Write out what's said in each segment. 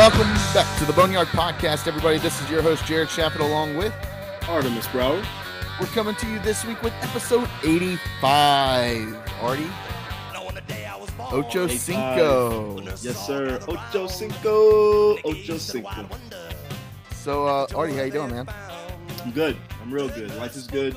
Welcome back to the Boneyard Podcast, everybody. This is your host, Jared Chappett, along with Artemis Brower. We're coming to you this week with episode 85. Artie? Ocho Cinco. Yes, sir. Ocho Cinco. Ocho Cinco. So, Artie, how you doing, man? I'm good. I'm real good. Life is good.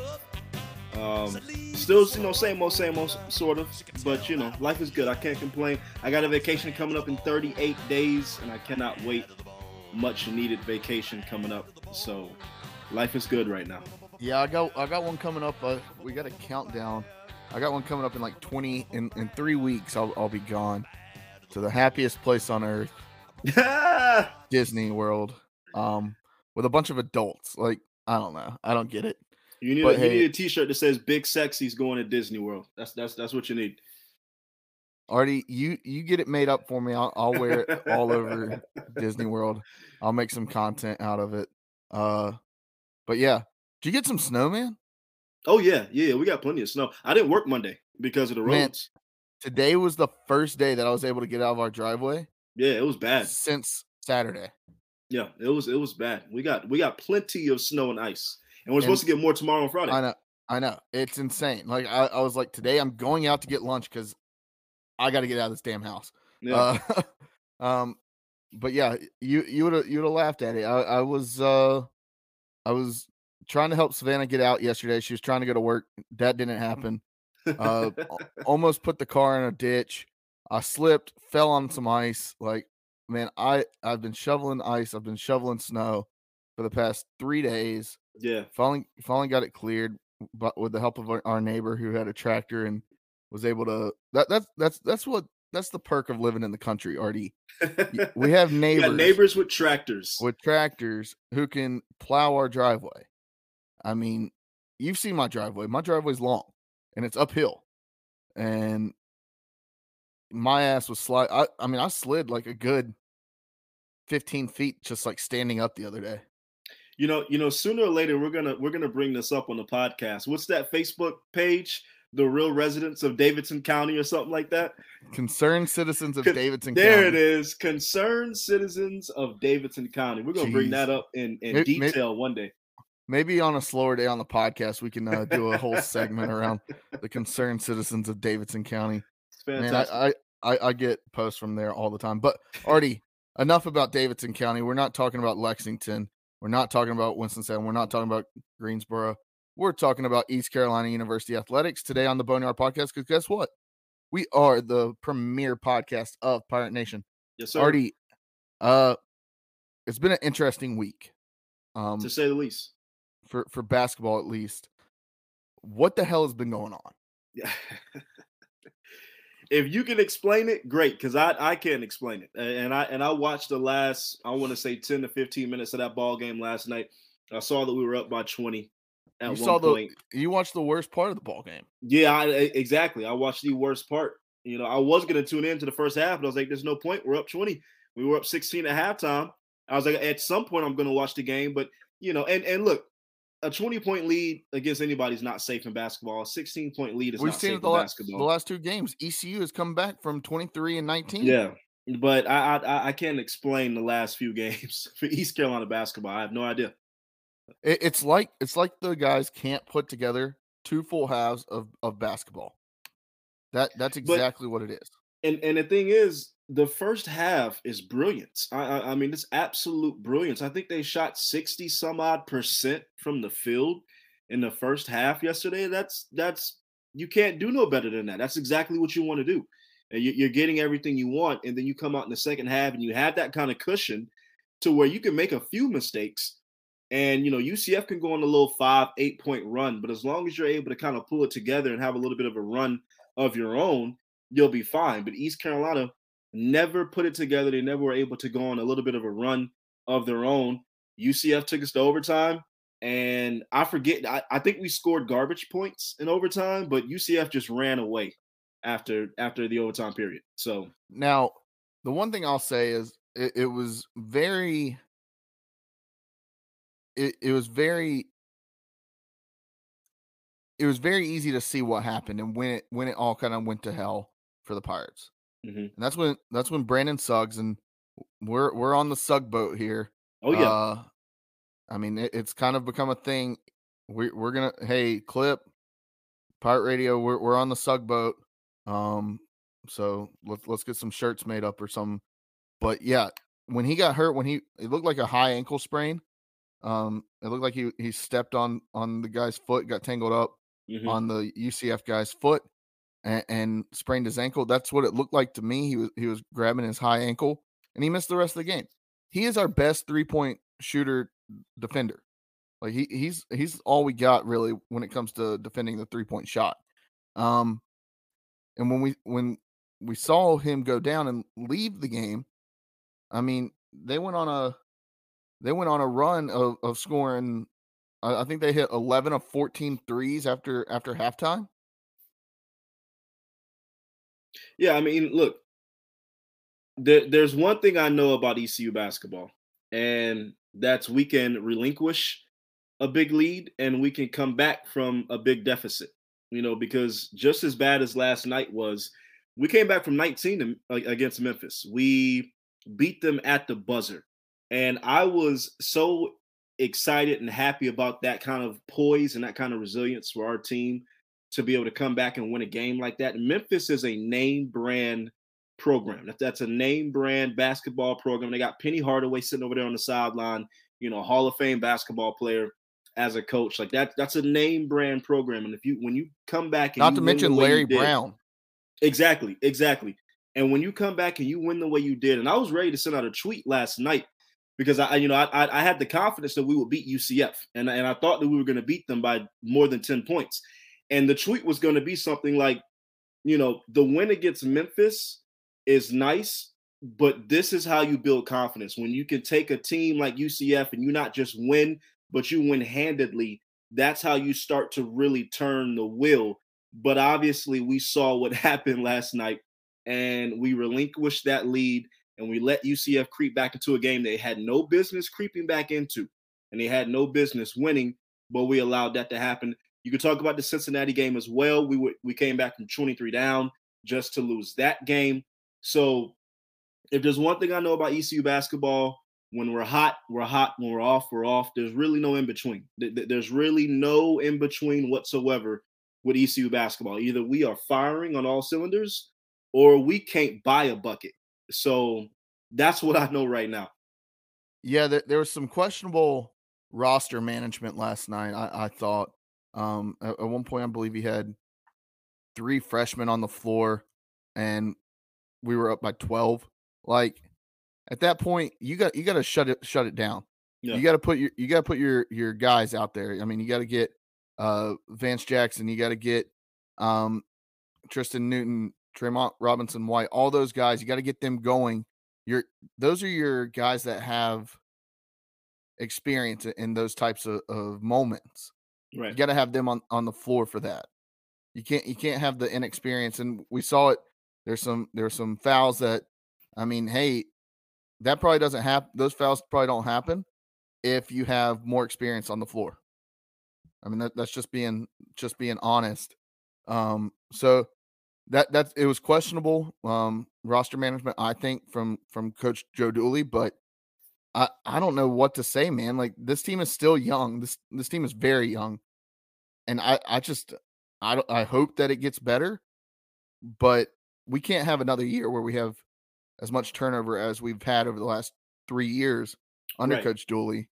Still, same old, sort of. But, life is good. I can't complain. I got a vacation coming up in 38 days, and I cannot wait. Much needed vacation coming up. So, life is good right now. Yeah, I got one coming up. We got a countdown. I got one coming up in like in 3 weeks. I'll be gone to the happiest place on earth, Disney World, with a bunch of adults. Like, I don't know. I don't get it. You need a T-shirt that says "Big Sexy's going to Disney World." That's what you need. Artie, you get it made up for me. I'll wear it all over Disney World. I'll make some content out of it. But yeah, did you get some snow, man? Oh yeah, we got plenty of snow. I didn't work Monday because of the roads. Man, today was the first day that I was able to get out of our driveway. Yeah, it was bad since Saturday. Yeah, it was bad. We got plenty of snow and ice. And we're supposed to get more tomorrow and Friday. I know. It's insane. Like I was like, today I'm going out to get lunch because I got to get out of this damn house. Yeah. But yeah, you would have laughed at it. I was trying to help Savannah get out yesterday. She was trying to go to work. That didn't happen. Almost put the car in a ditch. I slipped, fell on some ice. Like, man, I've been shoveling ice. I've been shoveling snow for the past 3 days. Yeah. Finally got it cleared, but with the help of our neighbor who had a tractor and was able to. That's the perk of living in the country, Artie. We have neighbors with tractors who can plow our driveway. I mean, you've seen my driveway. My driveway's long and it's uphill, and my ass was slide. I slid like a good 15 feet just like standing up the other day. Sooner or later we're gonna bring this up on the podcast. What's that Facebook page? The Real Residents of Davidson County or something like that? Concerned Citizens of Davidson County. There it is. Concerned Citizens of Davidson County. We're gonna bring that up in detail one day. Maybe on a slower day on the podcast, we can do a whole segment around the Concerned Citizens of Davidson County. It's fantastic. Man, I get posts from there all the time. But Artie, enough about Davidson County. We're not talking about Lexington. We're not talking about Winston-Salem. We're not talking about Greensboro. We're talking about East Carolina University Athletics today on the Boneyard Podcast, because guess what? We are the premier podcast of Pirate Nation. Yes, sir. Artie, it's been an interesting week. To say the least. For basketball, at least. What the hell has been going on? Yeah. If you can explain it, great, because I can't explain it. And I watched the last, I want to say 10 to 15 minutes of that ball game last night. I saw that we were up by 20 at one point. You watched the worst part of the ball game. Yeah, exactly. I watched the worst part. I was going to tune in to the first half, but I was like, there's no point. We're up 20. We were up 16 at halftime. I was like, at some point I'm going to watch the game. But, and look, a 20-point lead against anybody is not safe in basketball. A 16-point lead is not safe in basketball. The last two games, ECU has come back from 23 and 19. Yeah, but I can't explain the last few games for East Carolina basketball. I have no idea. It's like the guys can't put together 2 full halves of basketball. That's exactly what it is. And the thing is, the first half is brilliance. I mean, it's absolute brilliance. I think they shot 60 some odd % from the field in the first half yesterday. That's you can't do no better than that. That's exactly what you want to do. And you're getting everything you want, and then you come out in the second half and you have that kind of cushion to where you can make a few mistakes. And UCF can go on a little 5-8 point run, but as long as you're able to kind of pull it together and have a little bit of a run of your own, you'll be fine. But East Carolina never put it together. They never were able to go on a little bit of a run of their own. UCF took us to overtime, and I forget. I think we scored garbage points in overtime, but UCF just ran away after the overtime period. So now, the one thing I'll say is it was very. It was very easy to see what happened and when it all kind of went to hell for the Pirates. Mm-hmm. And that's when Brandon Suggs, and we're on the Sugg boat here. Oh yeah. Uh, I mean, it's kind of become a thing. We're gonna hey Clip Pirate Radio. We're on the Sugg boat. Um, so let's get some shirts made up or something. But yeah, when he got hurt, it looked like a high ankle sprain. It looked like he stepped on the guy's foot, got tangled up Hmm. on the UCF guy's foot, and sprained his ankle. That's what it looked like to me. He was grabbing his high ankle, and he missed the rest of the game. He is our best 3-point shooter defender. Like he's all we got really when it comes to defending the 3-point shot. Um, and when we saw him go down and leave the game, I mean, they went on a run of scoring. I think they hit 11 of 14 threes after halftime. Yeah, I mean, look, there's one thing I know about ECU basketball, and that's we can relinquish a big lead and we can come back from a big deficit. Because just as bad as last night was, we came back from 19 against Memphis. We beat them at the buzzer, and I was so excited and happy about that kind of poise and that kind of resilience for our team to be able to come back and win a game like that. Memphis is a name brand program. That's a name brand basketball program. They got Penny Hardaway sitting over there on the sideline, Hall of Fame basketball player as a coach. Like that's a name brand program. And when you come back and Not you to win the mention way you Larry did, Brown. exactly. And when you come back and you win the way you did, and I was ready to send out a tweet last night because I had the confidence that we would beat UCF, and I thought that we were going to beat them by more than 10 points. And the tweet was going to be something like, the win against Memphis is nice, but this is how you build confidence. When you can take a team like UCF and you not just win, but you win handedly, that's how you start to really turn the wheel. But obviously, we saw what happened last night, and we relinquished that lead, and we let UCF creep back into a game they had no business creeping back into, and they had no business winning, but we allowed that to happen. You could talk about the Cincinnati game as well. We came back from 23 down just to lose that game. So if there's one thing I know about ECU basketball, when we're hot, we're hot. When we're off, we're off. There's really no in between. There's really no in between whatsoever with ECU basketball. Either we are firing on all cylinders or we can't buy a bucket. So that's what I know right now. Yeah, there was some questionable roster management last night. I thought at one point I believe he had 3 freshmen on the floor, and we were up by 12. Like at that point, you got to shut it down. Yeah. You got to put your guys out there. I mean, you got to get Vance Jackson. You got to get um, Tristan Newton, Tremont Robinson White. All those guys. You got to get them going. Those are your guys that have experience in those types of moments. You Right. got to have them on the floor for that. You can't have the inexperience, and we saw it. There's some fouls that, I mean, hey, that probably doesn't happen. Those fouls probably don't happen if you have more experience on the floor. I mean, that's just being honest. So that it was questionable roster management, I think, from Coach Joe Dooley, but I don't know what to say, man. Like this team is still young. This team is very young, and I hope that it gets better, but we can't have another year where we have as much turnover as we've had over the last 3 years under Right. Coach Dooley.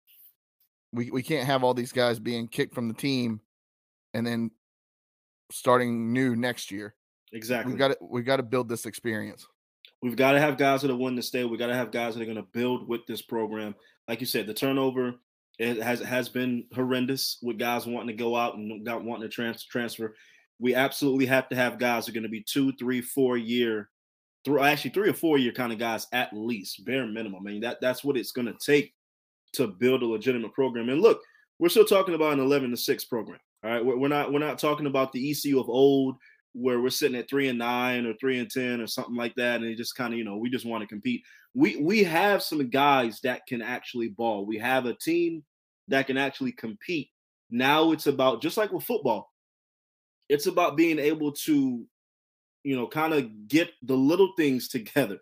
We can't have all these guys being kicked from the team and then starting new next year. We've Exactly. got to we've got to build this experience. We've got to have guys that are willing to stay. We got to have guys that are going to build with this program. Like you said, the turnover has been horrendous with guys wanting to go out and wanting to transfer. We absolutely have to have guys who are going to be 2, 3, 4 year, actually 3 or 4 year kind of guys at least, bare minimum. I mean that's what it's going to take to build a legitimate program. And look, we're still talking about an 11-6 program. All right, we're not talking about the ECU of old where we're sitting at 3-9 or 3-10 or something like that, and it just kind of we just want to compete. We have some guys that can actually ball. We have a team that can actually compete. Now it's about, just like with football, it's about being able to kind of get the little things together.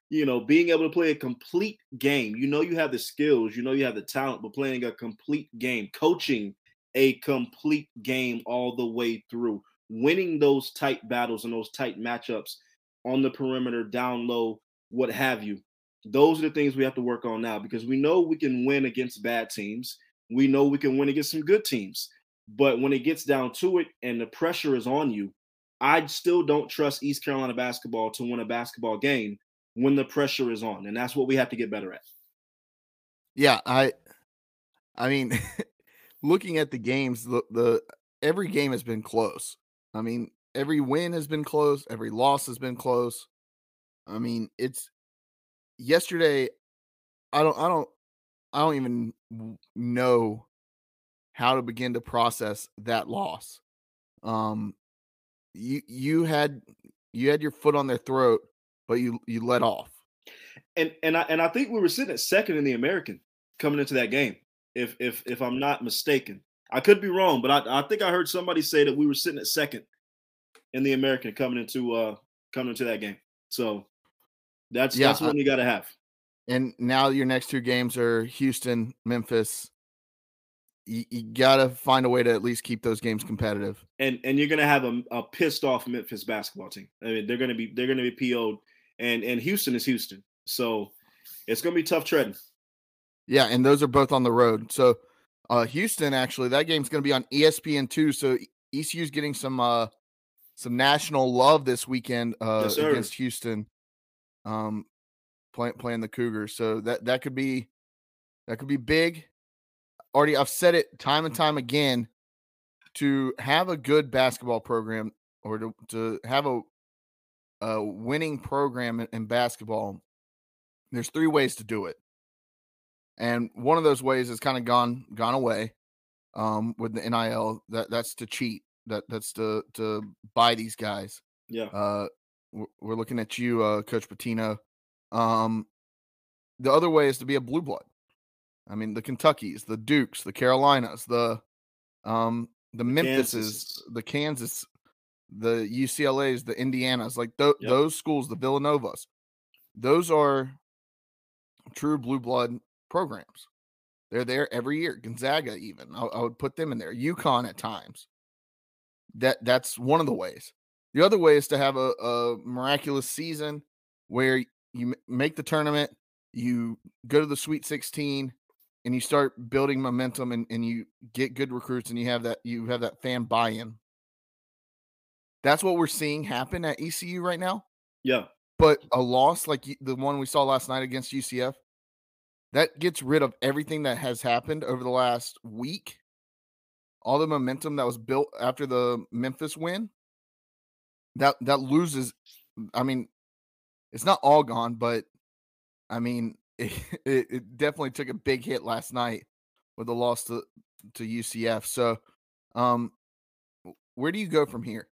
being able to play a complete game. You have the skills, you have the talent, but playing a complete game, coaching a complete game all the way through, winning those tight battles and those tight matchups on the perimeter, down low, what have you. Those are the things we have to work on now, because we know we can win against bad teams. We know we can win against some good teams. But when it gets down to it and the pressure is on you, I still don't trust East Carolina basketball to win a basketball game when the pressure is on. And that's what we have to get better at. Yeah, I mean, looking at the games, the every game has been close. I mean, every win has been close, every loss has been close. I mean, it's yesterday. I don't even know how to begin to process that loss. Um, you had your foot on their throat, but you let off. And I think we were sitting at second in the American coming into that game, if I'm not mistaken. I could be wrong, but I think I heard somebody say that we were sitting at second in the American coming into that game. So that's what you got to have. And now your next two games are Houston, Memphis. You got to find a way to at least keep those games competitive. And you're going to have a pissed off Memphis basketball team. I mean, they're going to be PO'd, and Houston is Houston. So it's going to be tough treading. Yeah, and those are both on the road. So Houston, actually, that game's going to be on ESPN2. So ECU's getting some national love this weekend yes, against Houston, playing the Cougars. So that could be big. Already, I've said it time and time again, to have a good basketball program, or to have a winning program in basketball, there's three ways to do it. And one of those ways has kind of gone away with the NIL. That's to cheat. That's to buy these guys. Yeah. We're looking at you, Coach Pitino. The other way is to be a blue blood. I mean, the Kentuckys, the Dukes, the Carolinas, the Memphises, the Kansas, the UCLAs, the Indianas, like those schools, the Villanovas. Those are true blue blood programs. They're there every year. Gonzaga, even I would put them in there. UConn at times. That's one of the ways. The other way is to have a miraculous season where you make the tournament, you go to the Sweet 16, and you start building momentum, and you get good recruits, and you have that fan buy-in. That's what we're seeing happen at ECU right now. Yeah. But a loss like the one we saw last night against UCF, that gets rid of everything that has happened over the last week. All the momentum that was built after the Memphis win, that loses. I mean, it's not all gone, but I mean, it definitely took a big hit last night with the loss to UCF. So, where do you go from here?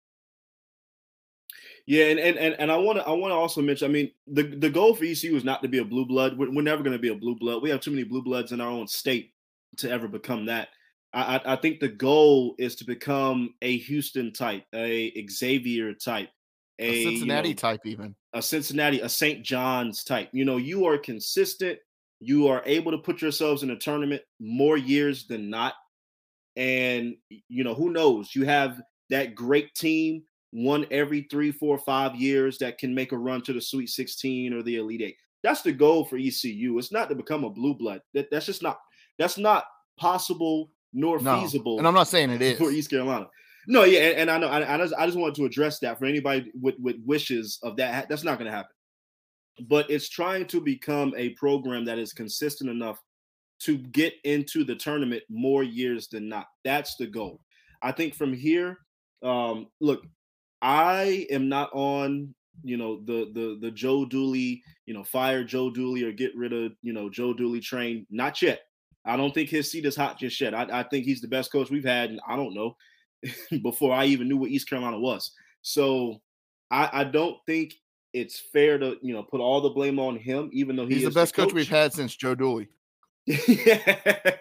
Yeah, and I want to also mention. I mean, the goal for ECU is not to be a blue blood. We're never going to be a blue blood. We have too many blue bloods in our own state to ever become that. I think the goal is to become a Houston type, a Xavier type, a Cincinnati type, even a Cincinnati, a St. John's type. You are consistent. You are able to put yourselves in a tournament more years than not. And, who knows? You have that great team, one every 3, 4, 5 years, that can make a run to the Sweet 16 or the Elite Eight. That's the goal for ECU. It's not to become a blue blood. That's not possible nor feasible. And I'm not saying it is for East Carolina. No, yeah, and I know. I just wanted to address that for anybody with wishes of that. That's not going to happen. But it's trying to become a program that is consistent enough to get into the tournament more years than not. That's the goal. I think from here, look, I am not on, the Joe Dooley, fire Joe Dooley or get rid of, Joe Dooley train. Not yet. I don't think his seat is hot just yet. I think he's the best coach we've had, and I don't know, before I even knew what East Carolina was. So I don't think it's fair to, put all the blame on him, even though he's the best coach we've had since Joe Dooley. Yeah.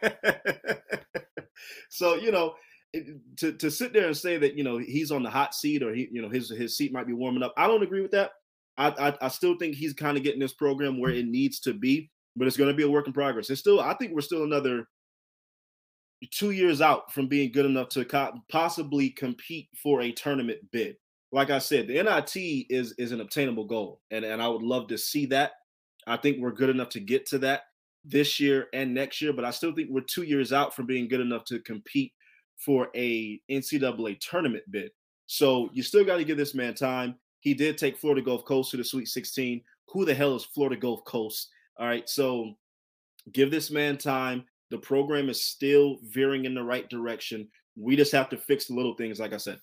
So, to sit there and say that, he's on the hot seat, or his seat might be warming up, I don't agree with that. I still think he's kind of getting this program where it needs to be, but it's going to be a work in progress. It's still, I think we're still another 2 years out from being good enough to possibly compete for a tournament bid. Like I said, the NIT is an obtainable goal, and I would love to see that. I think we're good enough to get to that this year and next year, but I still think we're 2 years out from being good enough to compete for a NCAA tournament bid. So you still got to give this man time. He did take Florida Gulf Coast to the Sweet 16. Who the hell is Florida Gulf Coast? All right, so give this man time. The program is still veering in the right direction. We just have to fix the little things, like I said.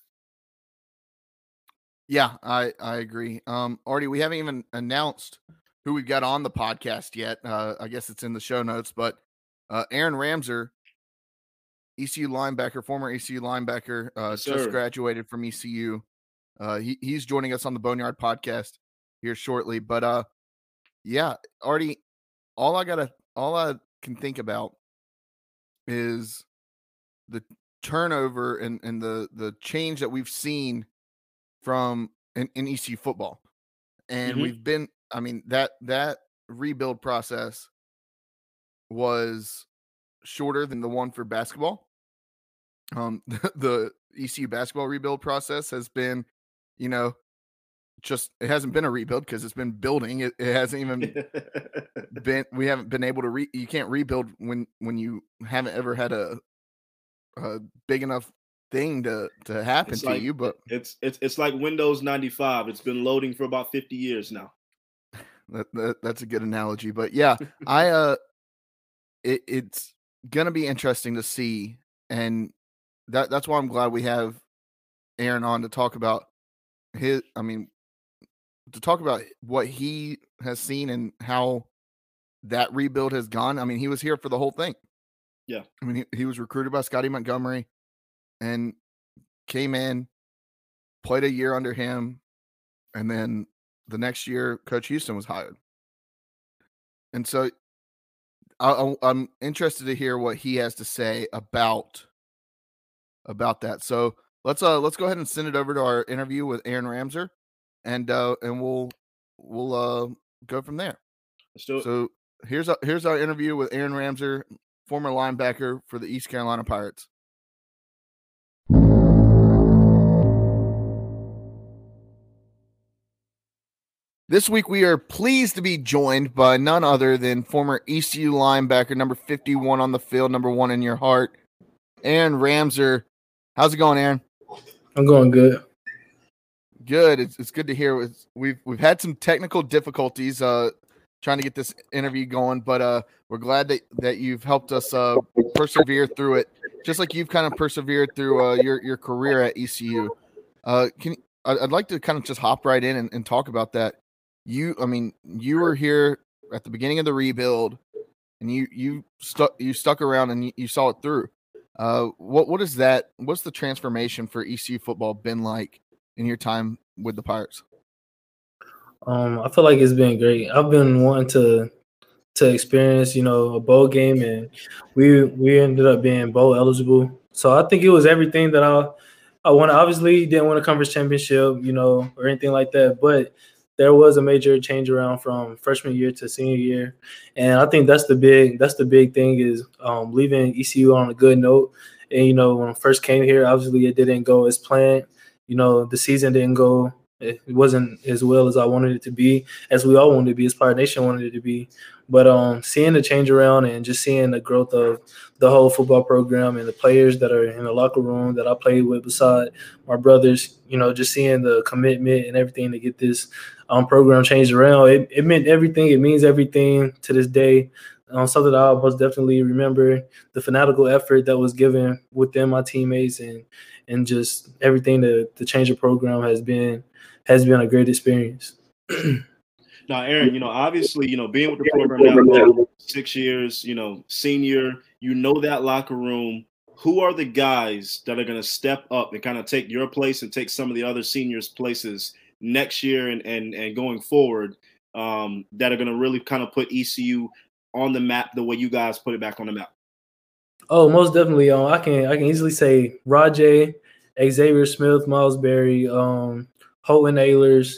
Yeah, I agree. Artie, we haven't even announced who we've got on the podcast yet. I guess it's in the show notes, but Aaron Ramser, ECU linebacker, former ECU linebacker, just graduated from ECU. He's joining us on the Boneyard podcast here shortly. But yeah, Artie, all I can think about is the turnover and the change that we've seen from in ECU football. And we've been, I mean, that rebuild process was shorter than the one for basketball. The ECU basketball rebuild process has been, just, it hasn't been a rebuild because it's been building. It hasn't even been, we haven't been able to you can't rebuild when you haven't ever had a big enough thing to happen to you. But it's like Windows 95. It's been loading for about 50 years now. That's a good analogy. But yeah, it's gonna be interesting to see, and that's why I'm glad we have Aaron on to talk about what he has seen and how that rebuild has gone. I mean, he was here for the whole thing. Yeah. I mean, he was recruited by Scotty Montgomery and came in, played a year under him, and then the next year Coach Houston was hired. And so I'm interested to hear what he has to say about that. So let's go ahead and send it over to our interview with Aaron Ramser, and we'll go from there. Let's do it. So here's our interview with Aaron Ramser, former linebacker for the East Carolina Pirates. This week, we are pleased to be joined by none other than former ECU linebacker, number 51 on the field, number 1 in your heart, Aaron Ramser. How's it going, Aaron? I'm going good. Good. It's good to hear. We've had some technical difficulties trying to get this interview going, but we're glad that you've helped us persevere through it, just like you've kind of persevered through your career at ECU. I'd like to kind of just hop right in and talk about that. You were here at the beginning of the rebuild, and you stuck around and you saw it through. What is that? What's the transformation for ECU football been like in your time with the Pirates? I feel like it's been great. I've been wanting to experience, a bowl game, and we ended up being bowl eligible. So I think it was everything that I wanted. Obviously, didn't win a conference championship, or anything like that, but there was a major change around from freshman year to senior year. And I think that's the big thing is leaving ECU on a good note. And, when I first came here, obviously it didn't go as planned. The season didn't go, it wasn't as well as I wanted it to be, as we all wanted it to be, as Pirate Nation wanted it to be. But seeing the change around and just seeing the growth of the whole football program and the players that are in the locker room that I played with beside my brothers, just seeing the commitment and everything to get this program changed around, it meant everything. It means everything to this day. Something that I most definitely remember, the fanatical effort that was given within my teammates and just everything to change the program has been a great experience. Now, Aaron, obviously, being with the program now 6 years, senior, that locker room. Who are the guys that are going to step up and kind of take your place and take some of the other seniors' places next year and going forward that are going to really kind of put ECU on the map the way you guys put it back on the map? Oh, most definitely. I can easily say Rajay, Xavier Smith, Miles Berry, Holton Ahlers,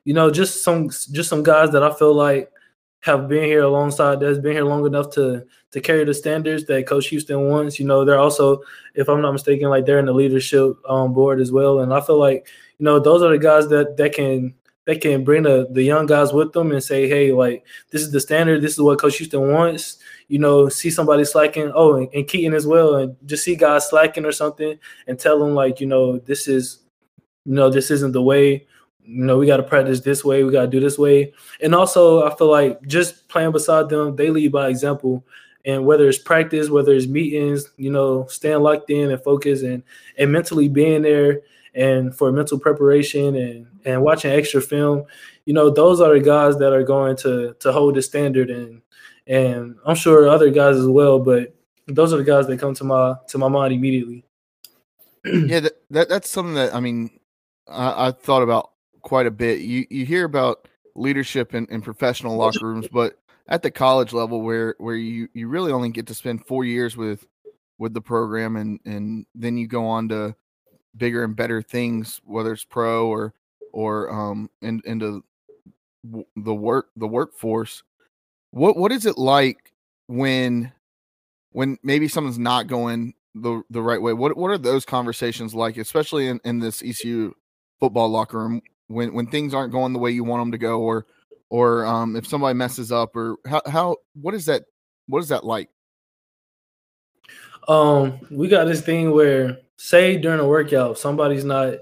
just some guys that I feel like have been here alongside, that's been here long enough to carry the standards that Coach Houston wants. They're also, if I'm not mistaken, like they're in the leadership board as well. And I feel like, those are the guys that can bring the young guys with them and say, hey, like, this is the standard. This is what Coach Houston wants. See somebody slacking. Oh, and Keaton as well. And just see guys slacking or something and tell them, like, this isn't the way. We got to practice this way. We got to do this way. And also, I feel like just playing beside them, they lead by example. And whether it's practice, whether it's meetings, staying locked in and focused and mentally being there and for mental preparation and watching extra film, those are the guys that are going to hold the standard. And I'm sure other guys as well, but those are the guys that come to my mind immediately. Yeah, that's something that, I mean, I thought about quite a bit. You hear about leadership in professional locker rooms, but at the college level where you really only get to spend 4 years with the program and then you go on to bigger and better things, whether it's pro or into the workforce. What is it like when maybe something's not going the right way? What are those conversations like, especially in this ECU football locker room, when things aren't going the way you want them to go, or if somebody messes up, or what is that like? We got this thing where, say during a workout, somebody's not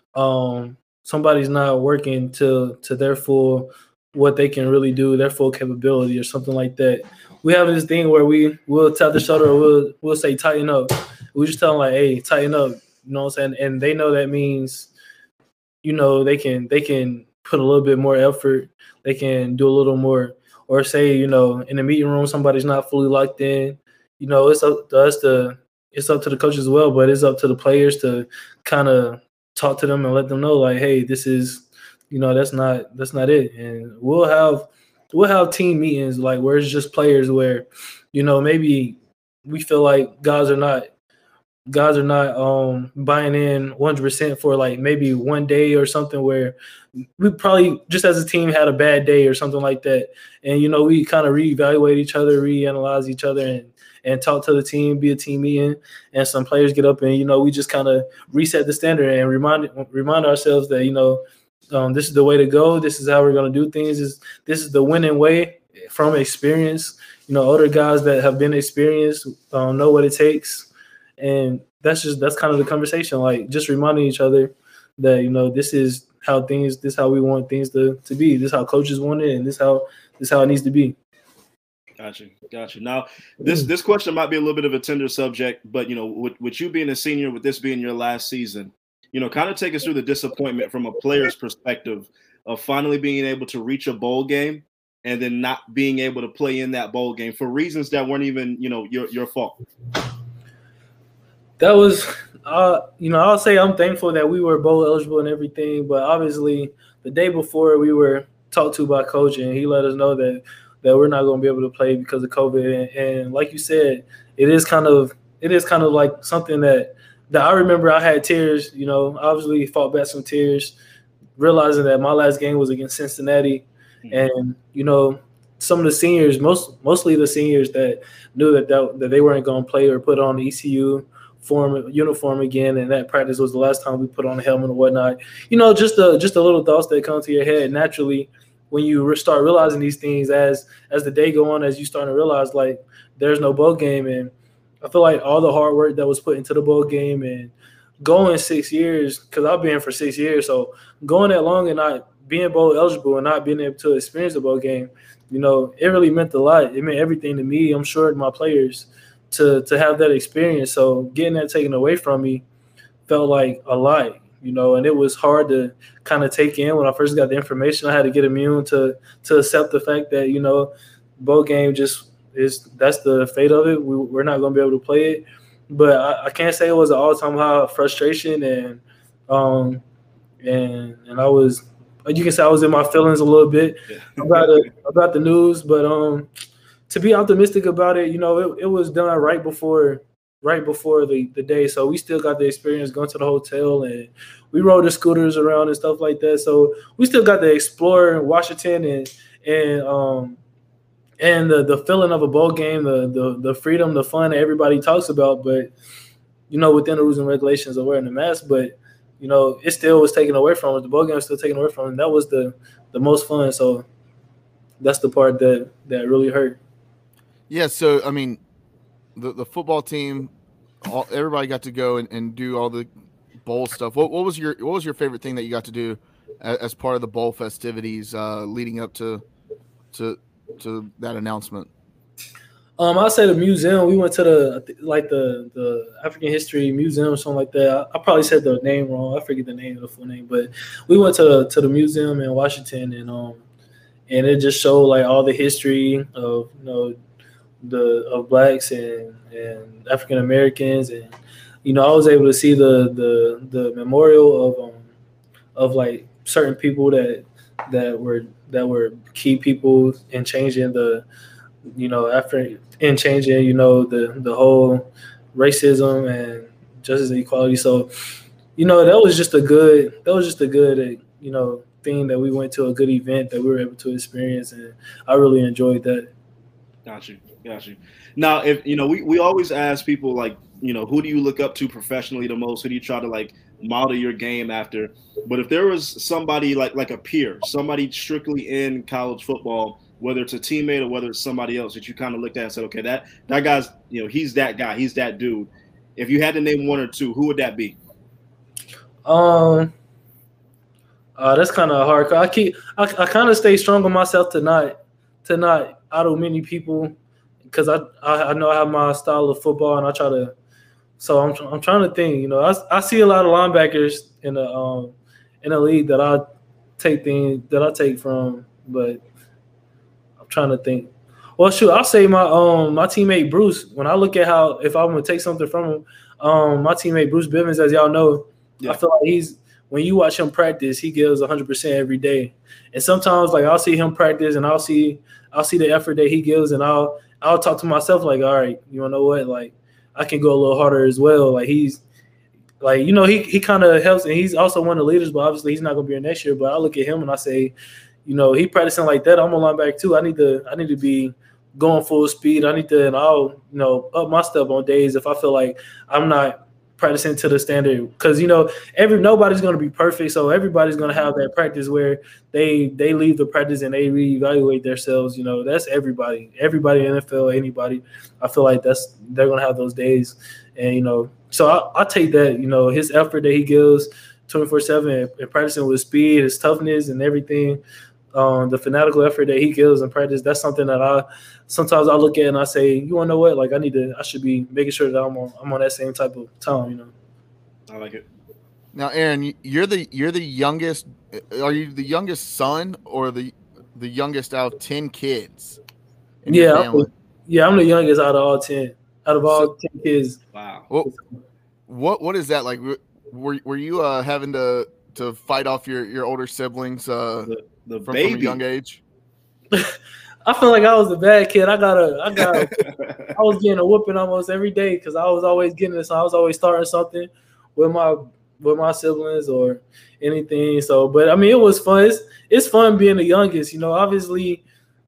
working to their full, what they can really do, their full capability or something like that. We have this thing where we'll tap the shoulder, or we'll say tighten up. We just tell them, like, hey, tighten up. You know what I'm saying? And they know that means, they can put a little bit more effort. They can do a little more. Or say, in the meeting room, somebody's not fully locked in. It's up to us it's up to the coach as well, but it's up to the players to kind of talk to them and let them know, like, hey, this is, that's not it. And we'll have team meetings, like, where it's just players, where, maybe we feel like guys are not buying in 100% for, like, maybe one day or something, where we probably just as a team had a bad day or something like that. And, we kind of reevaluate each other, reanalyze each other, and talk to the team, be a team meeting, and some players get up and, we just kind of reset the standard and remind ourselves that, this is the way to go. This is how we're going to do things. This is the winning way from experience. Older guys that have been experienced know what it takes. And that's kind of the conversation, like, just reminding each other that, this is how we want things to be. This is how coaches want it, and this is how it needs to be. Gotcha. Now, this question might be a little bit of a tender subject, but, with you being a senior, with this being your last season, kind of take us through the disappointment from a player's perspective of finally being able to reach a bowl game and then not being able to play in that bowl game for reasons that weren't even, your fault. That was, I'll say I'm thankful that we were bowl eligible and everything, but obviously the day before we were talked to by coach, and he let us know that we're not going to be able to play because of COVID. And like you said, it is kind of like something that I remember. I had tears, obviously fought back some tears, realizing that my last game was against Cincinnati. And, some of the seniors, mostly the seniors that knew that they weren't going to play or put on the ECU uniform again, and that practice was the last time we put on a helmet or whatnot. Just the little thoughts that come to your head naturally when you start realizing these things as the day go on, as you start to realize, like, there's no bowl game. And I feel like all the hard work that was put into the bowl game and going 6 years, because I've been for 6 years, so going that long and not being bowl eligible and not being able to experience the bowl game, it really meant a lot. It meant everything to me, I'm sure, to my players, to have that experience. So getting that taken away from me felt like a lot, and it was hard to kind of take in when I first got the information. I had to get immune to accept the fact that, bowl game that's the fate of it. We're not going to be able to play it. But I can't say it was an all-time high of frustration, and I was, you can say I was in my feelings a little bit about the news. But to be optimistic about it, it was done right before right before the day, so we still got the experience going to the hotel, and we rode the scooters around and stuff like that. So we still got to explore Washington and the feeling of a bowl game, the freedom, the fun that everybody talks about. But within the rules and regulations of wearing the mask, but it still was taken away from us. The bowl game was still taken away from us. That was the most fun. So that's the part that really hurt. Yeah. So I mean, the football team, everybody got to go and do all the bowl stuff. What was your favorite thing that you got to do as part of the bowl festivities leading up to that announcement? I'll say the museum. We went to the African History Museum or something like that. I probably said the name wrong. I forget the name of the full name, but we went to the museum in Washington, and it just showed like all the history of of blacks and African Americans, and I was able to see the memorial of like certain people that were key people in changing after in changing the whole racism and justice and equality. So that was just a good thing that we went to, a good event that we were able to experience, and I really enjoyed that. Got you. Now, if we always ask people like, who do you look up to professionally the most? Who do you try to like model your game after? But if there was somebody like a peer, somebody strictly in college football, whether it's a teammate or whether it's somebody else that you kind of looked at and said, okay, that guy's, he's that guy, he's that dude. If you had to name one or two, who would that be? That's kind of hard. I kind of stay strong on myself to not idle many people, because I know I have my style of football, and I try to. So I'm trying to think. I see a lot of linebackers in the league that I take from, but I'm trying to think. Well, shoot, I'll say my teammate Bruce. When I look at if I'm gonna take something from him, my teammate Bruce Bivens, as y'all know, I feel like when you watch him practice, he gives 100% every day. And sometimes like I'll see him practice, and I'll see the effort that he gives, and I'll talk to myself like, all right, you know what, like I can go a little harder as well. Like he's like, he kind of helps, and he's also one of the leaders, but obviously he's not gonna be here next year. But I look at him and I say, he practicing like that. I'm a linebacker too. I need to be going full speed. I need to, and I'll up my step on days if I feel like I'm not practicing to the standard, because nobody's going to be perfect, so everybody's going to have that practice where they leave the practice and they reevaluate themselves. That's everybody in the NFL, anybody. I feel like they're going to have those days, and so I take that, his effort that he gives 24/7 and practicing with speed, his toughness and everything, the fanatical effort that he gives in practice. That's something that sometimes I look at and I say, you want to know what? Like I should be making sure that I'm on that same type of time. I like it. Now, Aaron, you're the youngest. Are you the youngest son or the youngest out of 10 kids? Yeah, I'm the youngest out of all 10. Out of all 10 kids. Wow. Well, what is that like? Were you having to fight off your older siblings from a young age? I feel like I was the bad kid. I was getting a whooping almost every day because I was always getting this. I was always starting something with my siblings or anything. So, but I mean, it was fun. It's fun being the youngest. Obviously,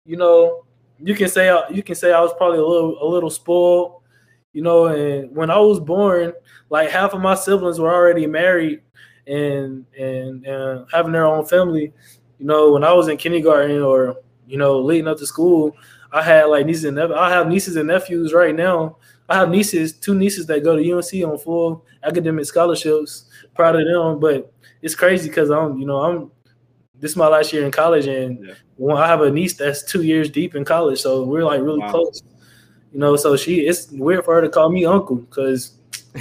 you can say I was probably a little spoiled. And when I was born, like half of my siblings were already married and having their own family. When I was in kindergarten or leading up to school, I had like nieces and nephews. I have nieces and nephews right now. I have two nieces that go to UNC on full academic scholarships. Proud of them, but it's crazy because this is my last year in college, and I have a niece that's 2 years deep in college, so we're like really close. So it's weird for her to call me uncle because,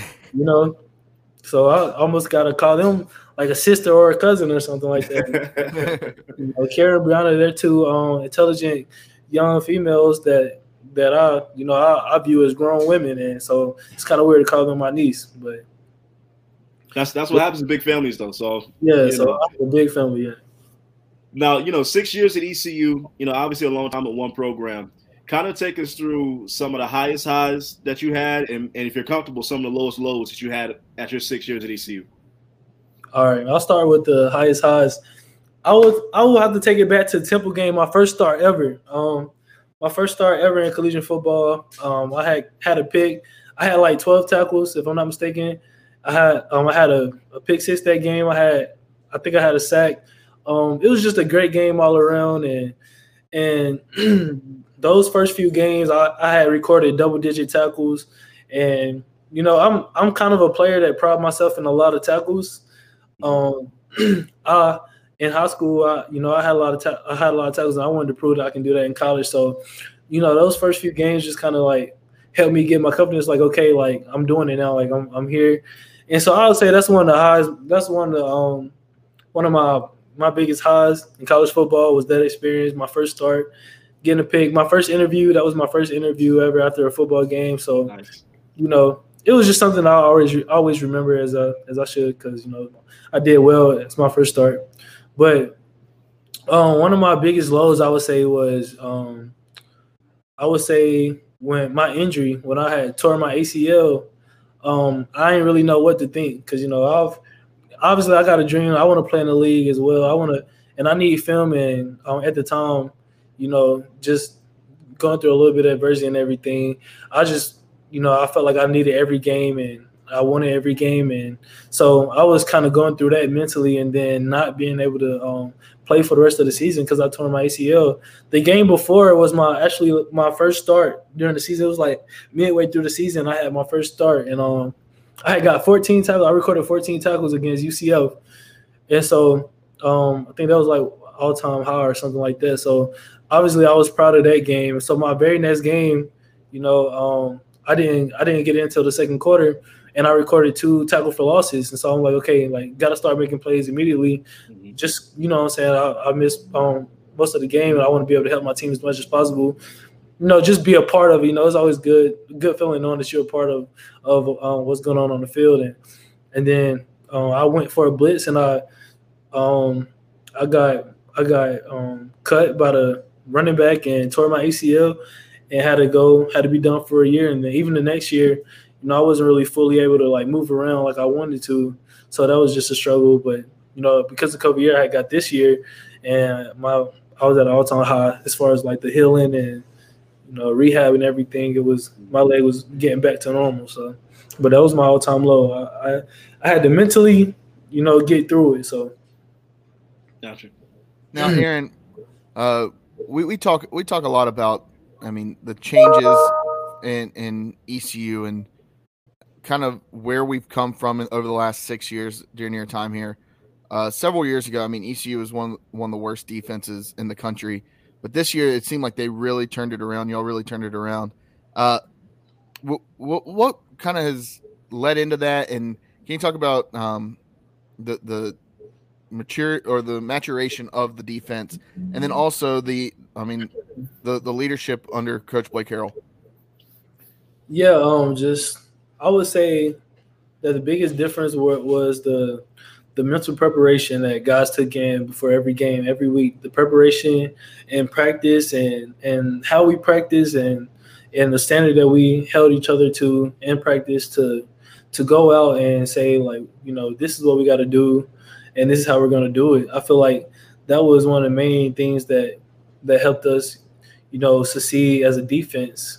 so I almost got to call them like a sister or a cousin or something like that. Karen and Brianna, they're two intelligent young females that I view as grown women, and so it's kind of weird to call them my niece, but that's what happens in big families, though. So yeah, so I'm a big family. Yeah. Now 6 years at ECU, obviously a long time at one program. kind of take us through some of the highest highs that you had, and if you're comfortable, some of the lowest lows that you had at your 6 years at ECU. All right, I'll start with the highest highs. I will have to take it back to the Temple game, my first start ever. My first start ever in collegiate football. I had a pick. I had like 12 tackles, if I'm not mistaken. I had a pick six that game. I think I had a sack. It was just a great game all around, and those first few games I had recorded double-digit tackles, and I'm kind of a player that pride myself in a lot of tackles. In high school, I had a lot of tackles, and I wanted to prove that I can do that in college. So, those first few games just kind of like helped me get my confidence. Like, okay, like I'm doing it now. Like I'm here, and so I would say that's one of the highs. That's one of my biggest highs in college football was that experience. My first start, getting a pick, my first interview. That was my first interview ever after a football game. So, nice. It was just something I always remember as I should, because I did well. It's my first start. But one of my biggest lows, I would say, was when my injury, when I had tore my ACL, I didn't really know what to think, because obviously I got a dream. I want to play in the league as well. And I need film. And at the time, just going through a little bit of adversity and everything, I just I felt like I needed every game, and I wanted every game. And so I was kind of going through that mentally, and then not being able to play for the rest of the season because I tore my ACL. The game before was my first start during the season. It was like midway through the season, I had my first start, and I had got 14 tackles. I recorded 14 tackles against UCF. And so I think that was like all-time high or something like that. So obviously I was proud of that game. So my very next game, I didn't get in until the second quarter, and I recorded 2 tackle for losses. And so I'm like, okay, like got to start making plays immediately. Mm-hmm. Just, what I'm saying, I missed most of the game, and I want to be able to help my team as much as possible. Just be a part of it. It's always good feeling knowing that you're a part of what's going on the field. And then I went for a blitz, and I got cut by the running back and tore my ACL, and had to be done for a year. And then even the next year, I wasn't really fully able to like move around like I wanted to. So that was just a struggle. But because of COVID year I got this year, and I was at an all-time high as far as like the healing and rehab and everything. It was, my leg was getting back to normal. So, but that was my all-time low. I had to mentally, get through it. So, gotcha. Now, Aaron, we talk a lot about, the changes in ECU and kind of where we've come from over the last 6 years during your time here. Several years ago, ECU was one of the worst defenses in the country. But this year, it seemed like they really turned it around. Y'all really turned it around. What kind of has led into that? And can you talk about the maturation of the defense, and then also the leadership under Coach Blake Harrell? Yeah, I would say that the biggest difference was the mental preparation that guys took in before every game, every week. The preparation and practice, and how we practice, and the standard that we held each other to in practice to go out and say, like, this is what we got to do, and this is how we're going to do it. I feel like that was one of the main things that helped us, succeed as a defense.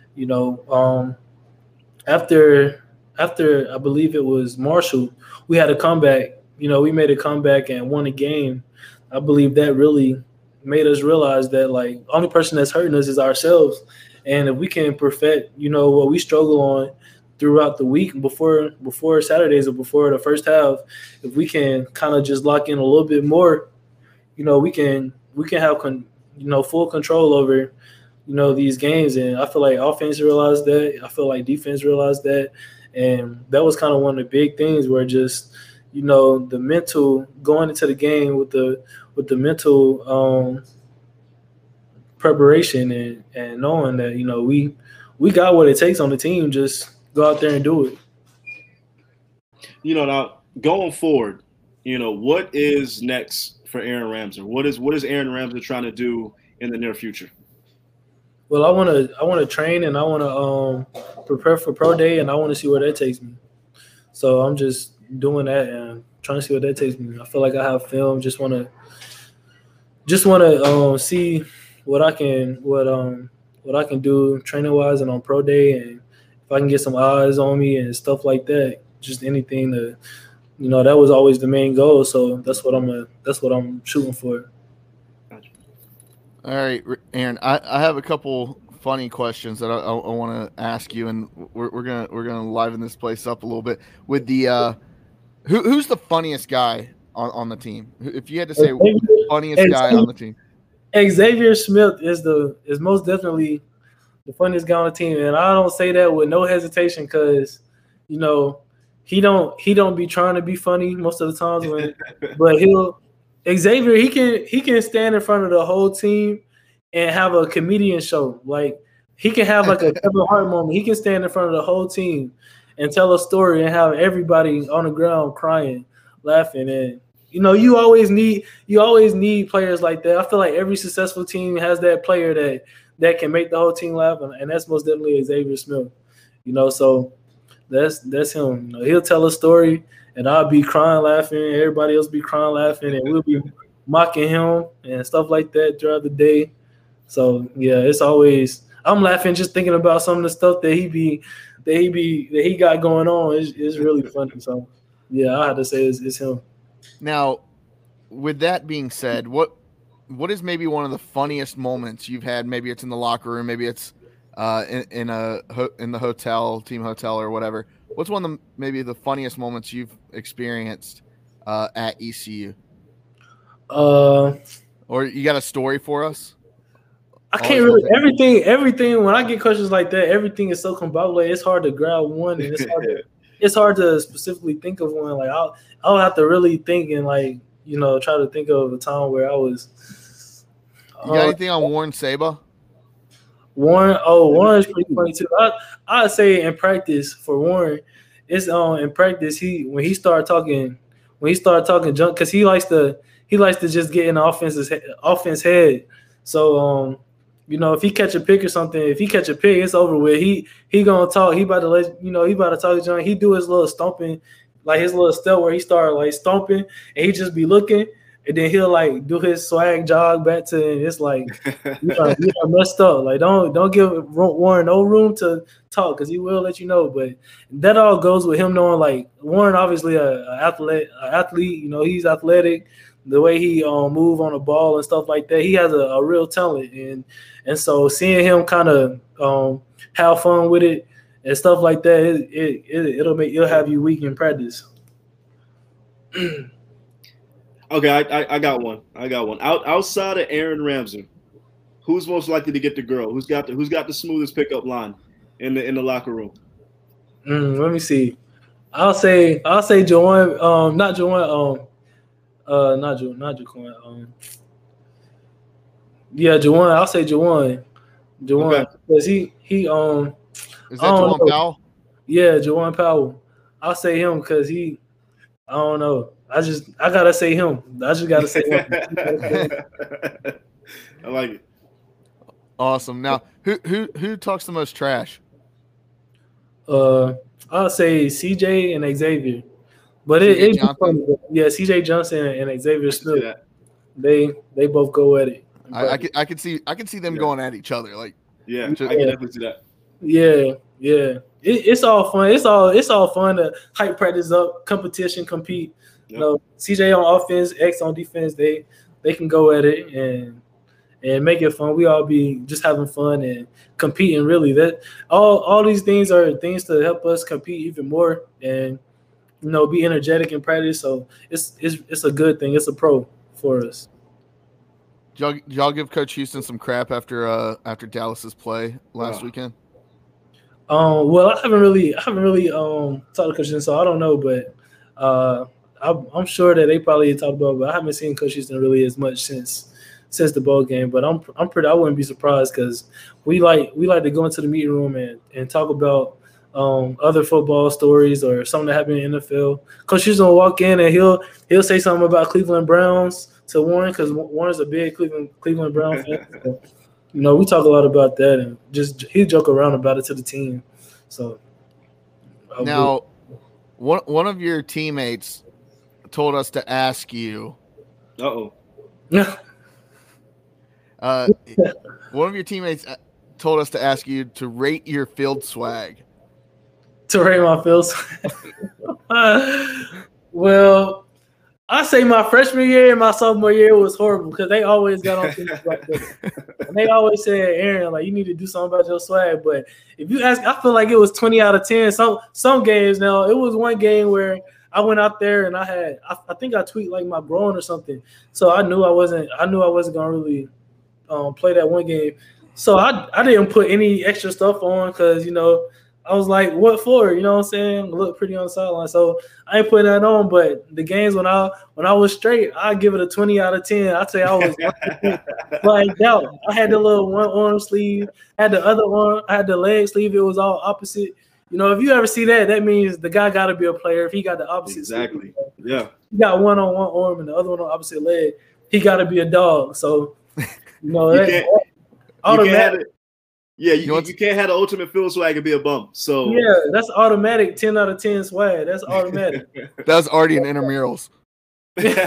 After I believe it was Marshall, we had a comeback. We made a comeback and won a game. I believe that really made us realize that, like, only person that's hurting us is ourselves. And if we can perfect, what we struggle on throughout the week before Saturdays or before the first half, if we can kind of just lock in a little bit more, we can have full control over these games. And I feel like offense realized that. I feel like defense realized that. And that was kind of one of the big things, where just, the mental, going into the game with the mental preparation and knowing that, we got what it takes on the team. Just go out there and do it. Now going forward, what is next for Aaron Ramsey? What is Aaron Ramsey trying to do in the near future? Well, I wanna train and I wanna prepare for pro day and I wanna see where that takes me. So I'm just doing that and trying to see what that takes me. I feel like I have film. Just wanna see what I can do training wise and on pro day, and if I can get some eyes on me and stuff like that. Just anything to, that was always the main goal. So that's what I'm shooting for. All right, Aaron. I have a couple funny questions that I want to ask you, and we're gonna liven this place up a little bit with the who's the funniest guy on the team? If you had to say funniest guy on the team, Xavier Smith is most definitely the funniest guy on the team, and I don't say that with no hesitation because, he don't be trying to be funny most of the times but Xavier he can stand in front of the whole team and have a comedian show. Like he can have like a Kevin Hart moment. He can stand in front of the whole team and tell a story and have everybody on the ground crying, laughing, and you always need players like that. I feel like every successful team has that player that can make the whole team laugh, and that's most definitely Xavier Smith. So that's him. He'll tell a story, and I'll be crying laughing. Everybody else be crying laughing, and we'll be mocking him and stuff like that throughout the day. So yeah, it's always I'm laughing just thinking about some of the stuff that he got going on. It's really funny. So yeah, I have to say it's him. Now, with that being said, what is maybe one of the funniest moments you've had? Maybe it's in the locker room, maybe it's in the hotel, team hotel, or whatever. What's one of maybe the funniest moments you've experienced at ECU? Or you got a story for us? I can't really everything. When I get questions like that, everything is so combobulated. It's hard to grab one, and it's hard to specifically think of one. Like I'll have to really think and try to think of a time where I was. You got anything on Warren Saba? Warren is pretty funny too. I'd say in practice for Warren, it's in practice when he started talking junk, because he likes to just get in the offense head. So if he catch a pick or something, it's over with. He gonna talk. He about to talk to John. He do his little stomping, like his little step where he start stomping, and he just be looking, and then he'll do his swag jog back to, and it's like you are messed up. Like don't give Warren no room to talk, because he will let you know. But that all goes with him knowing Warren obviously a athlete. He's athletic. The way he move on the ball and stuff like that, he has a real talent, and so seeing him kind of have fun with it and stuff like that, it'll have you weak in practice. Okay, I got one. Outside of Aaron Ramsey, who's most likely to get the girl? Who's got the smoothest pickup line in the locker room? Let me see. I'll say Jawan. Not Jawan. Not Jaquan. Yeah, Jawan. I'll say Jawan. Because he is that Jawan Powell? Yeah, Jawan Powell. I'll say him because I don't know. I gotta say him. I just gotta say him. I like it. Awesome. Now, who talks the most trash? I'll say CJ and Xavier. But it's funny. Yeah, CJ Johnson and Xavier Smith. They both go at it. I can see them going at each other. I can definitely see that. Yeah. It's all fun. It's all fun to hype practice up, competition, compete. Yep. CJ on offense, X on defense. They can go at it and make it fun. We all be just having fun and competing. Really, that all these things are things to help us compete even more and be energetic in practice. So it's a good thing. It's a pro for us. Y'all give Coach Houston some crap after Dallas's play last weekend? Well, I haven't really talked to Coach Houston, so I don't know, but I'm sure that they probably talked about it, but I haven't seen Coach Houston really as much since the bowl game. But I wouldn't be surprised because we like to go into the meeting room and talk about other football stories or something that happened in the NFL. Coach Houston will walk in and he'll say something about Cleveland Browns to Warren, because Warren's a big Cleveland Brown fan. we talk a lot about that, and just he joke around about it to the team. So now, one of your teammates told us to ask you. Yeah. One of your teammates told us to ask you to rate your field swag. To rate my field swag. Well, I say my freshman year and my sophomore year was horrible because they always got on things like that. And they always said, Aaron, like, you need to do something about your swag. But if you ask, I feel like it was 20 out of 10. Some games now, it was one game where I went out there and I think I tweaked like my groin or something. So I knew I wasn't gonna really play that one game. So I didn't put any extra stuff on because, I was like, what for? You know what I'm saying? Look pretty on the sideline. So I ain't putting that on. But the games when I was straight, I give it a 20 out of 10. I'd say I was like out. I had the little one arm sleeve, had the other arm, I had the leg sleeve. It was all opposite. If you ever see that, that means the guy got to be a player. If he got the opposite exactly, sleeve, yeah, he got one on one arm and the other one on the opposite leg. He got to be a dog. So automatic. You can't have the ultimate field swag and be a bum. So yeah, that's automatic 10 out of 10 swag. That's automatic. That's already in intramurals. Yeah.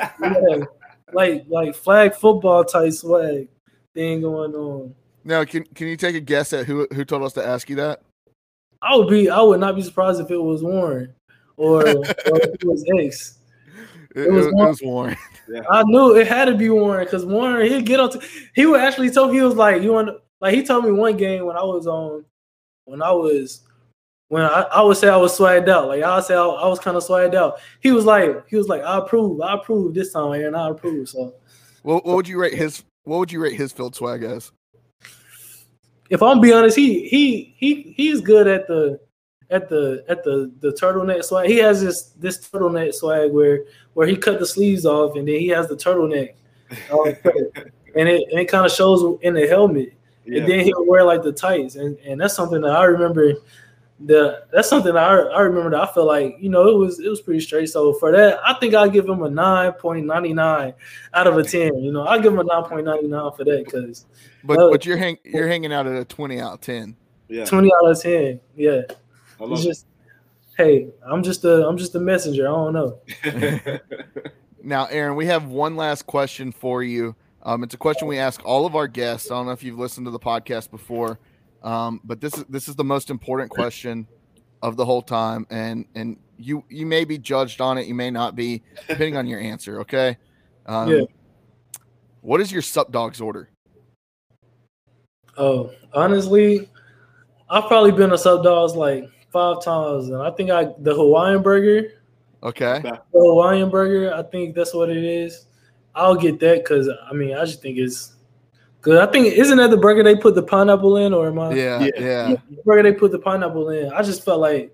Like flag football type swag thing going on. Now, can you take a guess at who told us to ask you that? I would not be surprised if it was Warren or if it was X. It was Warren. Yeah. I knew it had to be Warren because Warren, he'd get on. He would actually tell me, he was like, "You want?" Like he told me one game when I would say I was swagged out. Like I say I was kind of swagged out. He was like, I approve this time, Aaron. I approve. So, what would you rate his field swag as? If I'm being honest, he's good at the turtleneck swag. He has this turtleneck swag where he cut the sleeves off and then he has the turtleneck, and it kind of shows in the helmet. Yeah. And then he'll wear like the tights, and that's something that I remember. That's something that I remember that I feel like it was pretty straight. So for that, I think I'll give him a 9.99 out of a 10. I'll give him a 9.99 for that because. But you're hanging out at a 20 out of 10. Yeah. 20 out of 10. Yeah. It's just, hey, I'm just a messenger. I don't know. Now, Aaron, we have one last question for you. It's a question we ask all of our guests. I don't know if you've listened to the podcast before, but this is the most important question of the whole time, and you may be judged on it, you may not be, depending on your answer. Okay. Yeah. What is your Sup Dogs order? Oh, honestly, I've probably been to Sup Dogs like 5 times, and I think the Hawaiian burger. Okay. The Hawaiian burger, I think that's what it is. I'll get that because I just think it's good. I think isn't that the burger they put the pineapple in, or am I? Yeah. The burger they put the pineapple in. I just feel like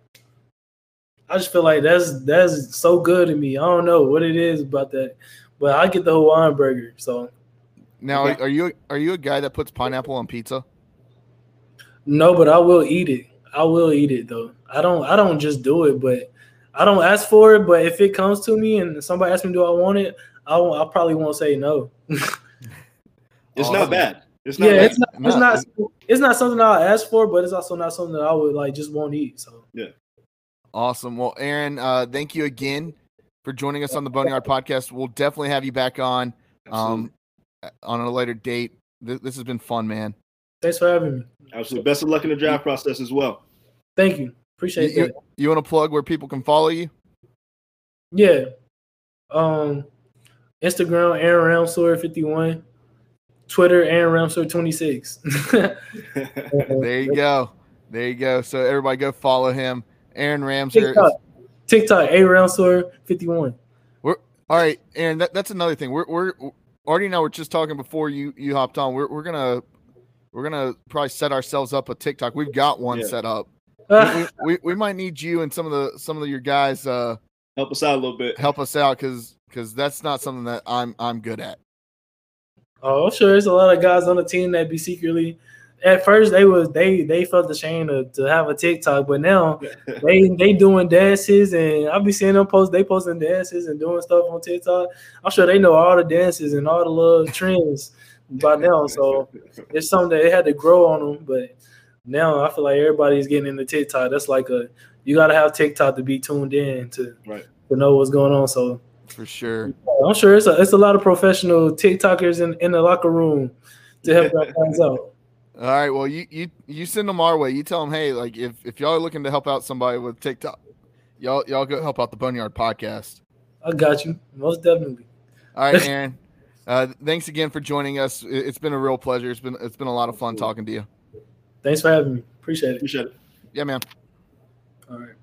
that's so good to me. I don't know what it is about that, but I get the Hawaiian burger. So now, are you a guy that puts pineapple on pizza? No, but I will eat it. I will eat it though. I don't just do it, but I don't ask for it. But if it comes to me and somebody asks me, do I want it? I probably won't say no. It's not bad. It's not something I'll ask for, but it's also not something that I would just won't eat. So yeah. Awesome. Well, Aaron, thank you again for joining us on the Boneyard Podcast. We'll definitely have you back on on a later date. This has been fun, man. Thanks for having me. Absolutely. Best of luck in the draft process as well. Thank you. Appreciate it. You want to plug where people can follow you? Yeah. Instagram, Aaron Ramsor 51. Twitter, Aaron Ramsor 26. There you go. So everybody go follow him. Aaron Ramsor. TikTok, A Ramsor 51. All right, Aaron. That's another thing. We're already now. We're just talking before you hopped on. We're gonna probably set ourselves up a TikTok. We've got one set up. We might need you and some of your guys help us out a little bit. Help us out because that's not something that I'm good at. Oh, I'm sure there's a lot of guys on the team that be secretly. At first, they felt ashamed to have a TikTok, but now they doing dances, and I'll be seeing them posting dances and doing stuff on TikTok. I'm sure they know all the dances and all the little trends by now. So it's something that it had to grow on them. But now I feel like everybody's getting into TikTok. That's like you got to have TikTok to be tuned in to know what's going on. So for sure, I'm sure it's a lot of professional TikTokers in the locker room to help our guys out. All right, well, you send them our way. You tell them, hey, like if y'all are looking to help out somebody with TikTok, y'all go help out the Boneyard Podcast. I got you, most definitely. All right, Aaron. Thanks again for joining us. It's been a real pleasure. It's been a lot of fun talking to you. Thanks for having me. Appreciate it. Yeah, man. All right.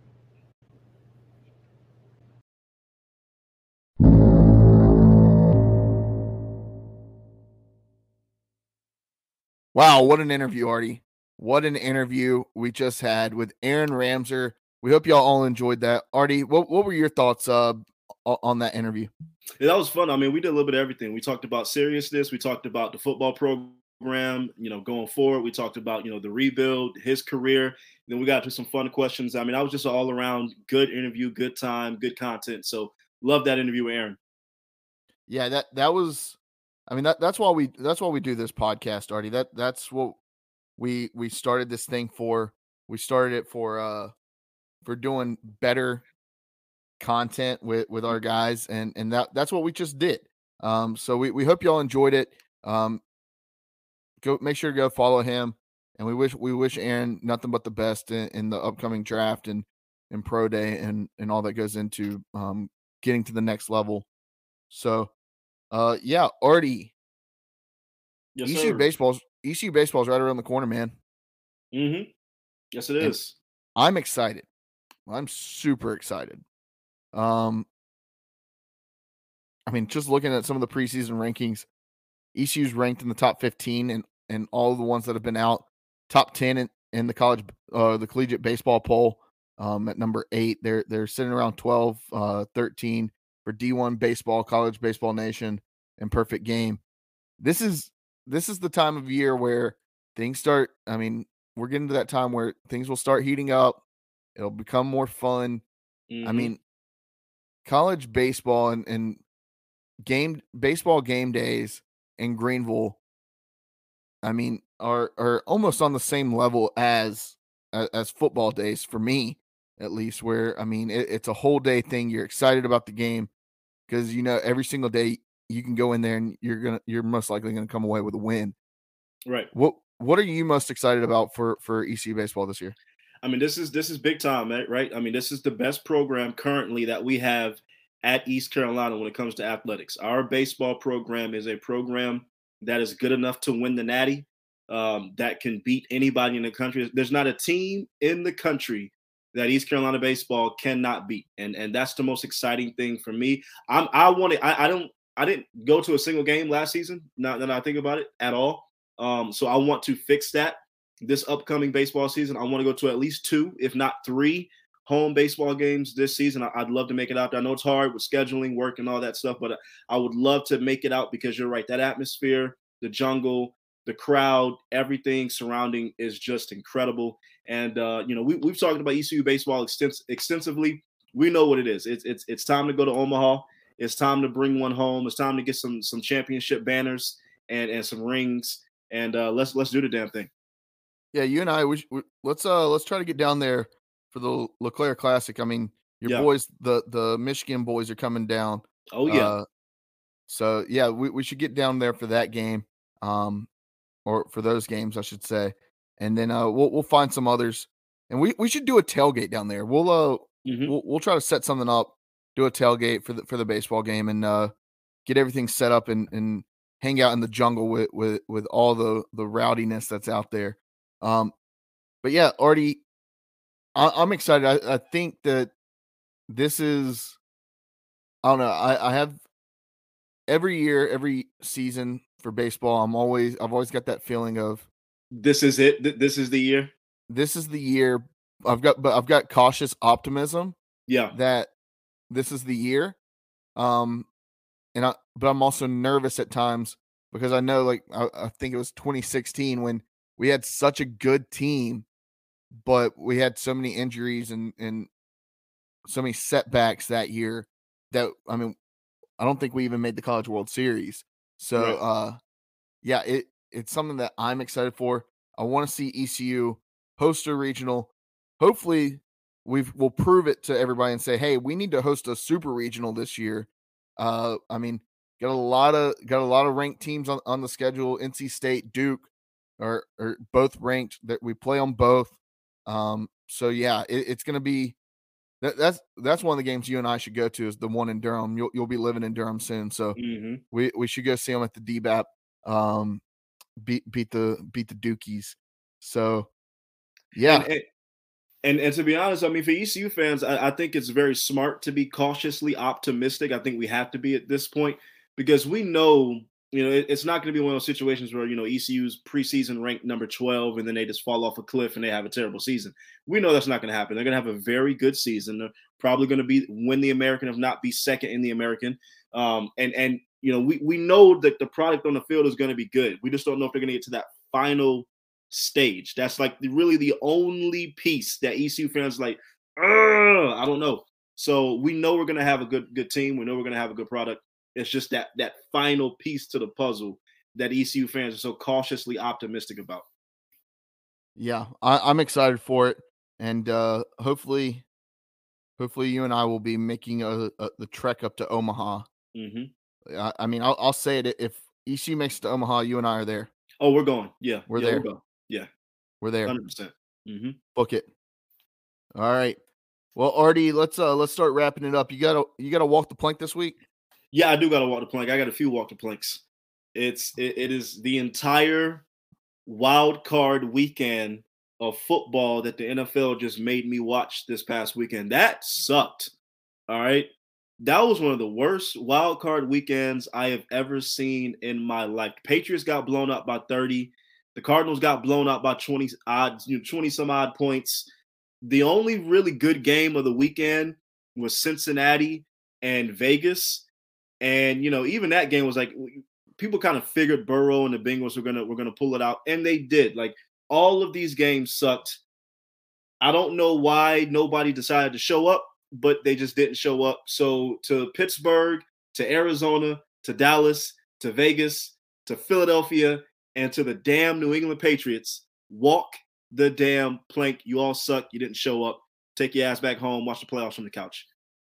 Wow, what an interview, Artie. What an interview we just had with Aaron Ramser. We hope y'all all enjoyed that. Artie, what were your thoughts on that interview? Yeah, that was fun. I mean, we did a little bit of everything. We talked about seriousness. We talked about the football program, going forward. We talked about, the rebuild, his career. Then we got to some fun questions. I mean, that was just an all around good interview, good time, good content. So love that interview with Aaron. Yeah, that was, I mean, that's why we do this podcast, Artie. That's what we started this thing for. We started it for doing better content with our guys, and that's what we just did. So we hope y'all enjoyed it. Go make sure to go follow him, and we wish Aaron nothing but the best in the upcoming draft and pro day and all that goes into getting to the next level. So yeah, Artie. Yes, ECU baseball's right around the corner, man. Mm-hmm. Yes, it is. I'm excited. I'm super excited. I mean, just looking at some of the preseason rankings, ECU's ranked in the top 15 and all of the ones that have been out, top 10 in the the collegiate baseball poll at number 8. They're sitting around 12, 13 for D1 baseball, College Baseball Nation, and Perfect Game. This is the time of year where things start. I mean, we're getting to that time where things will start heating up. It'll become more fun. Mm-hmm. I mean, college baseball and baseball game days in Greenville, I mean, are almost on the same level as football days for me, at least. Where I mean, it's a whole day thing. You're excited about the game because every single day you can go in there and you're most likely gonna come away with a win. Right. What are you most excited about for ECU baseball this year? I mean, this is big time, right? I mean, this is the best program currently that we have at East Carolina when it comes to athletics. Our baseball program is a program that is good enough to win the Natty, that can beat anybody in the country. There's not a team in the country that East Carolina baseball cannot beat, and that's the most exciting thing for me. I didn't go to a single game last season. Not that I think about it at all. So I want to fix that. This upcoming baseball season, I want to go to at least 2, if not 3, home baseball games this season. I'd love to make it out there. I know it's hard with scheduling, work, and all that stuff, but I would love to make it out because you're right. That atmosphere, the jungle, the crowd, everything surrounding is just incredible. And we've talked about ECU baseball extensively. We know what it is. It's time to go to Omaha. It's time to bring one home. It's time to get some championship banners and some rings. And let's do the damn thing. Yeah, you and I, let's try to get down there for the LeClaire Classic. I mean, your boys, the Michigan boys, are coming down. Oh yeah. So yeah, we should get down there for that game, or for those games, I should say, and then we'll find some others, and we should do a tailgate down there. We'll try to set something up, do a tailgate for the baseball game, and get everything set up and hang out in the jungle with all the rowdiness that's out there. But yeah, Artie, I'm excited. I think that this is, I don't know. I have every year, every season for baseball. I've always got that feeling of this is it. This is the year. This is the year. I've got cautious optimism. Yeah. That this is the year. But I'm also nervous at times because I know, like, I think it was 2016 when we had such a good team, but we had so many injuries and so many setbacks that year that, I mean, I don't think we even made the College World Series. So, right. yeah, it's something that I'm excited for. I want to see ECU host a regional. Hopefully, we'll prove it to everybody and say, hey, we need to host a super regional this year. I mean, got a lot of ranked teams on the schedule. NC State, Duke are both ranked. That we play on both. So yeah, it's going to be that's one of the games you and I should go to, is the one in Durham. You'll be living in Durham soon, so we should go see them at the DBAP. Beat the Dukies. So yeah. And to be honest, I mean, for ECU fans, I think it's very smart to be cautiously optimistic. I think we have to be at this point, because we know, it's not going to be one of those situations where, ECU's preseason ranked number 12 and then they just fall off a cliff and they have a terrible season. We know that's not going to happen. They're going to have a very good season. They're probably going to win the American, if not be second in the American. And we know that the product on the field is going to be good. We just don't know if they're going to get to that final stage. That's like really the only piece that ECU fans like, I don't know. So we know we're going to have a good team. We know we're going to have a good product. It's just that final piece to the puzzle that ECU fans are so cautiously optimistic about. Yeah, I'm excited for it, and hopefully you and I will be making the trek up to Omaha. I mean, I'll say it: if ECU makes it to Omaha, you and I are there. Oh, we're going. Yeah, we're there. We're going. Yeah, we're there. 100%. Book it. All right. Well, Artie, let's start wrapping it up. You gotta walk the plank this week. Yeah, I do gotta walk the plank. I got a few walk the planks. It is the entire wild card weekend of football that the NFL just made me watch this past weekend. That sucked. All right. That was one of the worst wild card weekends I have ever seen in my life. The Patriots got blown up by 30. The Cardinals got blown up by 20 some odd points. The only really good game of the weekend was Cincinnati and Vegas. And, even that game was like, people kind of figured Burrow and the Bengals were gonna pull it out, and they did. Like, all of these games sucked. I don't know why nobody decided to show up, but they just didn't show up. So to Pittsburgh, to Arizona, to Dallas, to Vegas, to Philadelphia, and to the damn New England Patriots, walk the damn plank. You all suck. You didn't show up. Take your ass back home. Watch the playoffs from the couch.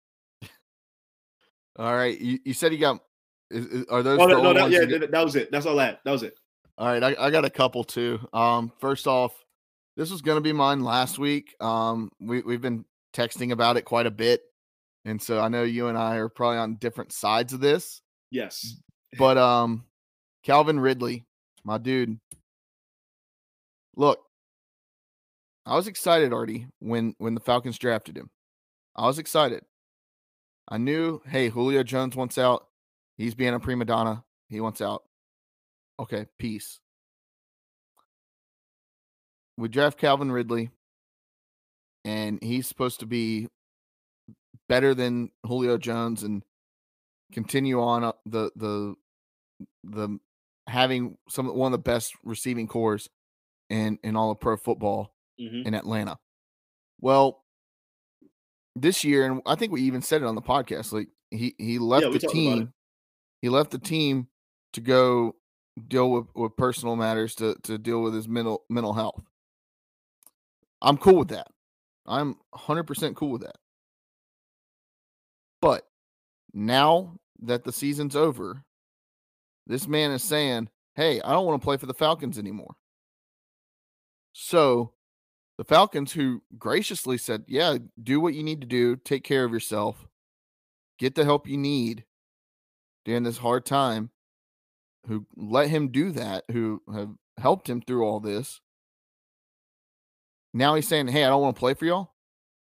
All right. You said you got. Are those? That was it. That's all that. That was it. All right. I got a couple too. First off, this was going to be mine last week. We've been texting about it quite a bit, and so I know you and I are probably on different sides of this. Yes. But Calvin Ridley, my dude. Look, I was excited, Artie, when the Falcons drafted him. I was excited. I knew, hey, Julio Jones wants out. He's being a prima donna. He wants out. Okay, peace. We draft Calvin Ridley, and he's supposed to be better than Julio Jones and continue on the having one of the best receiving cores in all of pro football in Atlanta. Well, this year, and I think we even said it on the podcast, like he left the team. He left the team to go deal with personal matters, to deal with his mental health. I'm cool with that. I'm 100% cool with that. But now that the season's over, this man is saying, hey, I don't want to play for the Falcons anymore. So the Falcons, who graciously said, yeah, do what you need to do, take care of yourself, get the help you need during this hard time, who let him do that, who have helped him through all this. Now he's saying, hey, I don't want to play for y'all.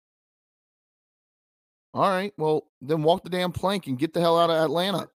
All right, well, then walk the damn plank and get the hell out of Atlanta.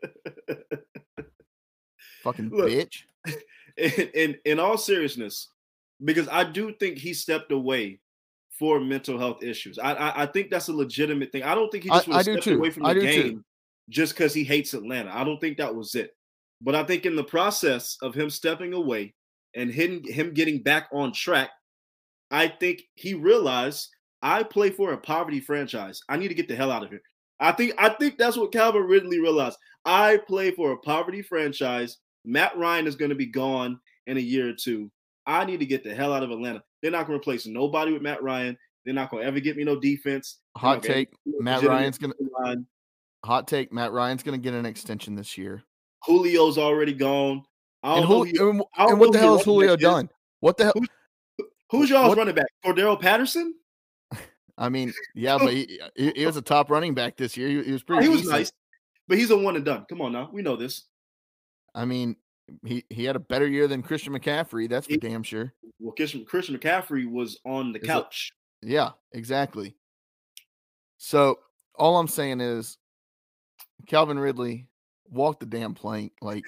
Fucking Look, bitch. In all seriousness, because I do think he stepped away for mental health issues. I think that's a legitimate thing. I don't think he just would have stepped away from the game just because he hates Atlanta. I don't think that was it. But I think in the process of him stepping away and him getting back on track, I think he realized, I play for a poverty franchise. I need to get the hell out of here. I think that's what Calvin Ridley realized. I play for a poverty franchise. Matt Ryan is going to be gone in a year or two. I need to get the hell out of Atlanta. They're not going to replace nobody with Matt Ryan. They're not going to ever get me no defense. Hot take, Matt Ryan's going to get an extension this year. Julio's already gone. And what the hell has Julio done? What the hell? Who's y'all's running back? Cordero Patterson? I mean, yeah, but he was a top running back this year. He was pretty. He was nice, but he's a one and done. Come on now, we know this. I mean, he had a better year than Christian McCaffrey. That's for damn sure. Well, Christian McCaffrey was on the couch. Yeah, exactly. So all I'm saying is, Calvin Ridley, walk the damn plank. Like,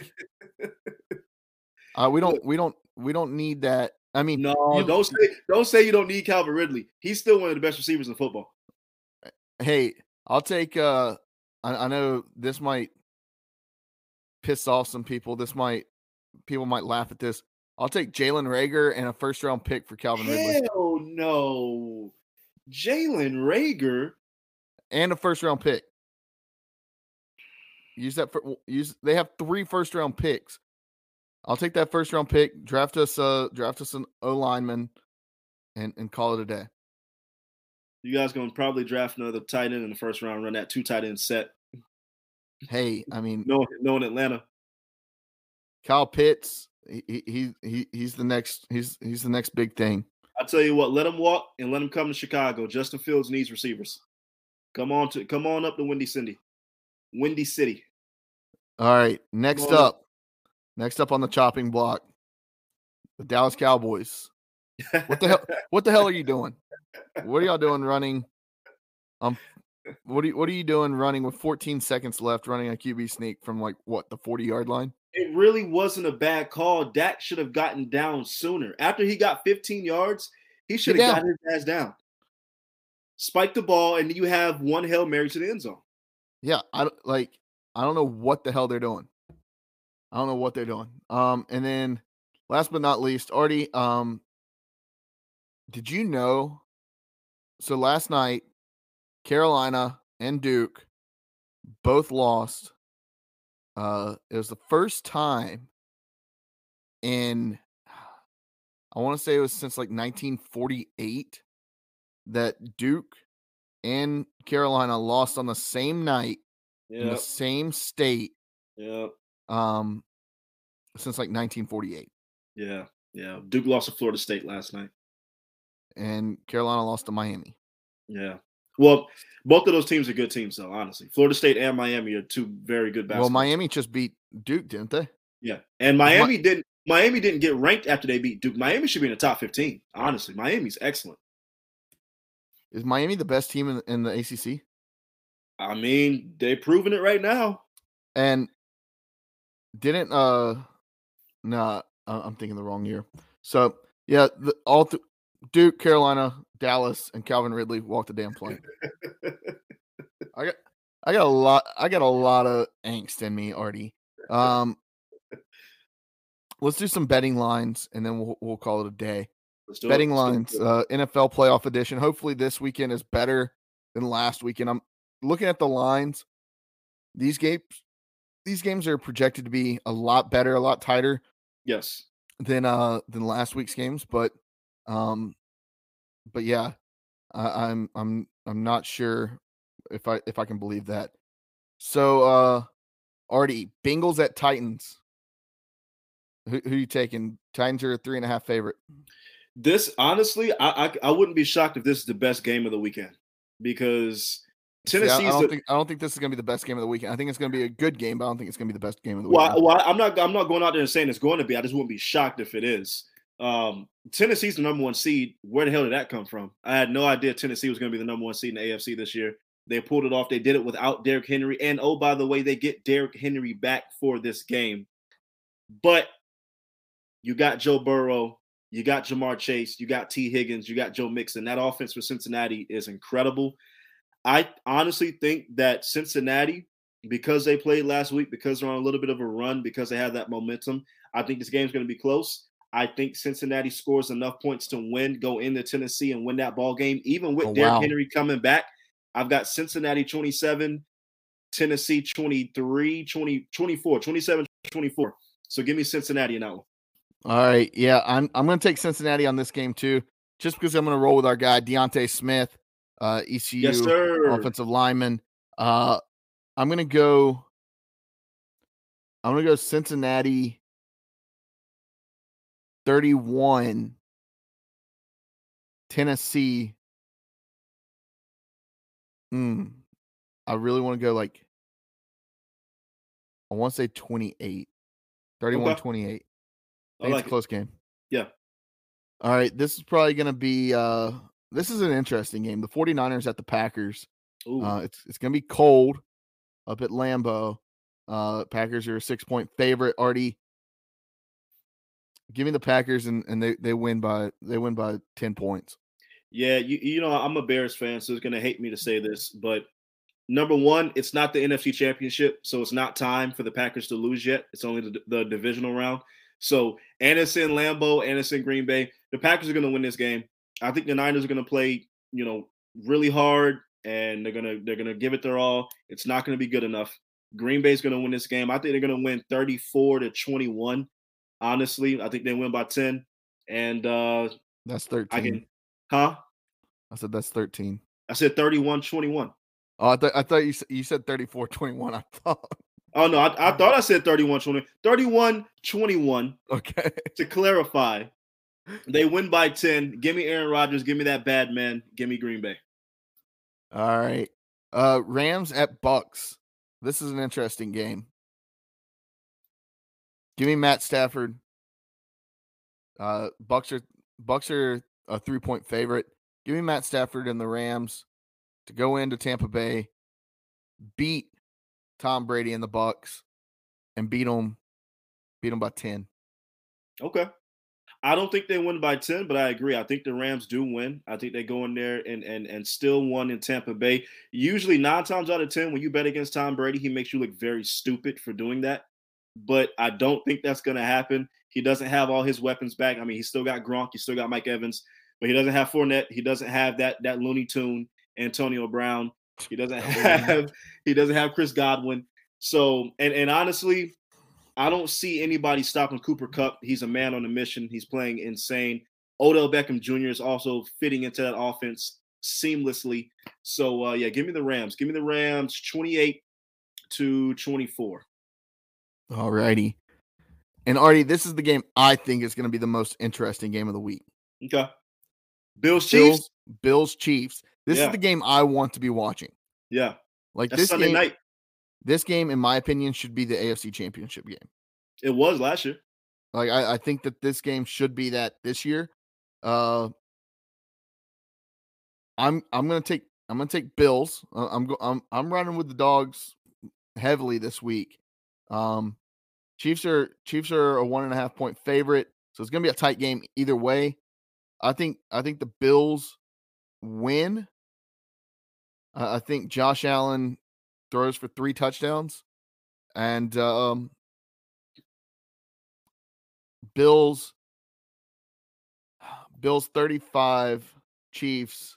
we don't need that. I mean, no, don't say you don't need Calvin Ridley. He's still one of the best receivers in football. Hey, I'll take. I know this might piss off some people. People might laugh at this. I'll take Jalen Reagor and a first-round pick for Calvin Ridley. Hell no, Jalen Reagor and a first-round pick. They have 3 first-round picks. I'll take that first-round pick. Draft us an O lineman, and call it a day. You guys gonna probably draft another tight end in the first round. Run that 2 tight end set. Hey, I mean, no in Atlanta. Kyle Pitts. He's the next big thing. I tell you what, let him walk and let him come to Chicago. Justin Fields needs receivers. Come on up to Windy City. All right, next up on the chopping block, the Dallas Cowboys. What the hell are you doing? What are y'all doing running? What are you doing running with 14 seconds left, running a QB sneak from the 40-yard line? It really wasn't a bad call. Dak should have gotten down sooner. After he got 15 yards, he should have gotten his ass down. Spike the ball, and you have one Hail Mary to the end zone. Yeah, I don't know what the hell they're doing. And then last but not least, Artie, did you know? So last night, Carolina and Duke both lost. It was the first time I want to say it was since 1948 that Duke and Carolina lost on the same night in the same state. Yeah. Since 1948. Yeah. Duke lost to Florida State last night, and Carolina lost to Miami. Yeah. Well, both of those teams are good teams, though. Honestly, Florida State and Miami are 2 very good basketball. Well, Miami just beat Duke, didn't they? Yeah, and Miami didn't get ranked after they beat Duke. Miami should be in the top 15. Honestly, Miami's excellent. Is Miami the best team in the ACC? I mean, they're proving it right now. And didn't I'm thinking the wrong year. So yeah, Duke, Carolina, Dallas, and Calvin Ridley walked the damn plank. I got a lot of angst in me, Artie. Let's do some betting lines, and then we'll call it a day. Betting lines, NFL playoff edition. Hopefully this weekend is better than last weekend. I'm looking at the lines. These games are projected to be a lot better, a lot tighter. Yes. Than last week's games, but yeah, I'm not sure if I can believe that. So Artie, Bengals at Titans. Who you taking? Titans are a 3.5 favorite. This honestly, I wouldn't be shocked if this is the best game of the weekend, because Tennessee. I don't think this is going to be the best game of the weekend. I think it's going to be a good game, but I don't think it's going to be the best game of the weekend. Well, I'm not going out there and saying it's going to be. I just wouldn't be shocked if it is. Tennessee's the number 1 seed. Where the hell did that come from? I had no idea Tennessee was going to be the number 1 seed in the AFC this year. They pulled it off. They did it without Derrick Henry. And oh, by the way, they get Derrick Henry back for this game. But you got Joe Burrow, you got Jamar Chase, you got T. Higgins, you got Joe Mixon. That offense for Cincinnati is incredible. I honestly think that Cincinnati, because they played last week, because they're on a little bit of a run, because they have that momentum, I think this game's going to be close. I think Cincinnati scores enough points to win, go into Tennessee and win that ball game. Even with Derrick Henry coming back, I've got Cincinnati 27, Tennessee 23, 24, 27, 24. So give me Cincinnati in that one. All right. Yeah, I'm going to take Cincinnati on this game too, just because I'm going to roll with our guy Deontay Smith, ECU Yes, sir. offensive lineman. I'm going to go Cincinnati 31, Tennessee. I really want to go I want to say 28, 31, Okay. 28. I I think like it's a close game. Yeah. All right. This is probably going to be, this is an interesting game. The 49ers at the Packers. It's going to be cold up at Lambeau. Packers are a 6-point favorite. Artie, give me the Packers, and they win by 10 points. Yeah, you know, I'm a Bears fan, so it's going to hate me to say this, but number one, it's not the NFC Championship, so it's not time for the Packers to lose yet. It's only the divisional round. So, and it's in Lambeau, and it's in Green Bay. The Packers are going to win this game. I think the Niners are going to play, really hard, and they're gonna give it their all. It's not going to be good enough. Green Bay's going to win this game. I think they're going to win 34-21. Honestly, I think they win by 10. And that's 13. I said that's 13. I said 31-21. Oh, I thought you said 34-21. I thought. Oh no, I thought I said 31-21. 31-21. Okay. To clarify, they win by 10. Give me Aaron Rodgers. Give me that bad man. Give me Green Bay. All right. Rams at Bucks. This is an interesting game. Give me Matt Stafford. Bucks are a 3-point favorite. Give me Matt Stafford and the Rams to go into Tampa Bay, beat Tom Brady and the Bucks, and beat them by 10. Okay. I don't think they win by 10, but I agree. I think the Rams do win. I think they go in there and still won in Tampa Bay. Usually 9 times out of 10, when you bet against Tom Brady, he makes you look very stupid for doing that. But I don't think that's going to happen. He doesn't have all his weapons back. I mean, he's still got Gronk. He's still got Mike Evans. But he doesn't have Fournette. He doesn't have that Looney Tune Antonio Brown. He doesn't have Chris Godwin. So, and honestly, I don't see anybody stopping Cooper Kupp. He's a man on a mission. He's playing insane. Odell Beckham Jr. is also fitting into that offense seamlessly. So, give me the Rams. Give me the Rams 28-24. All righty. And Artie, this is the game I think is going to be the most interesting game of the week. Okay. Bills-Chiefs? Bills-Chiefs. This is the game I want to be watching. Yeah. Like that's this Sunday night. This game, in my opinion, should be the AFC Championship game. It was last year. Like I think that this game should be that this year. I'm gonna take Bills. I'm running with the dogs heavily this week. Chiefs are a 1.5 point favorite, so it's gonna be a tight game either way. I think the Bills win. I think Josh Allen throws for 3 touchdowns, and Bills 35, Chiefs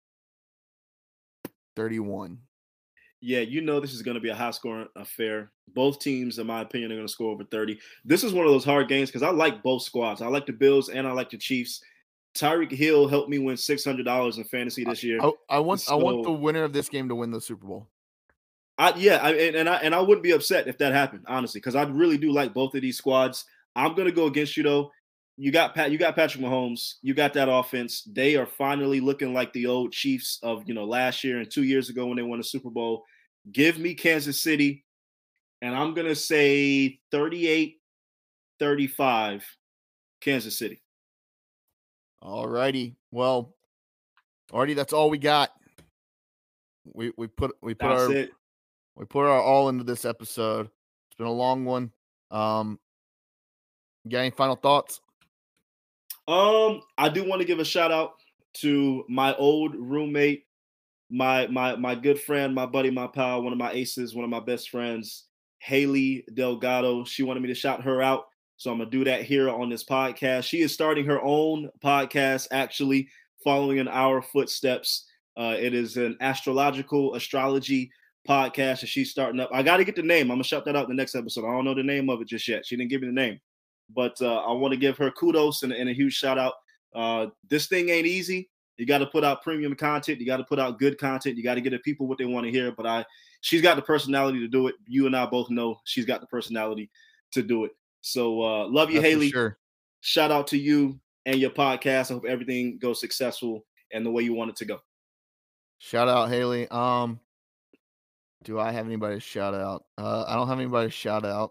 31. Yeah, this is going to be a high-scoring affair. Both teams, in my opinion, are going to score over 30. This is one of those hard games because I like both squads. I like the Bills and I like the Chiefs. Tyreek Hill helped me win $600 in fantasy this year. I want the winner of this game to win the Super Bowl. I wouldn't be upset if that happened, honestly, because I really do like both of these squads. I'm going to go against you though. You got Patrick Mahomes. You got that offense. They are finally looking like the old Chiefs of last year and 2 years ago when they won the Super Bowl. Give me Kansas City, and I'm going to say 38-35 Kansas City. All righty. Well, Artie, that's all we got. We put our all into this episode. It's been a long one. You got any final thoughts? I do want to give a shout out to my old roommate, my good friend, my buddy, my pal, one of my aces, one of my best friends, Haley Delgado. She wanted me to shout her out, so I'm gonna do that here on this podcast. She is starting her own podcast, actually following in our footsteps. It is an astrology podcast that she's starting up. I got to get the name. I'm gonna shout that out in the next episode. I don't know the name of it just yet. She didn't give me the name, but I want to give her kudos and a huge shout out. This thing ain't easy. You got to put out premium content. You got to put out good content. You got to get the people what they want to hear. But she's got the personality to do it. You and I both know she's got the personality to do it. So love you, That's Haley. Sure. Shout out to you and your podcast. I hope everything goes successful and the way you want it to go. Shout out, Haley. Do I have anybody to shout out? I don't have anybody to shout out.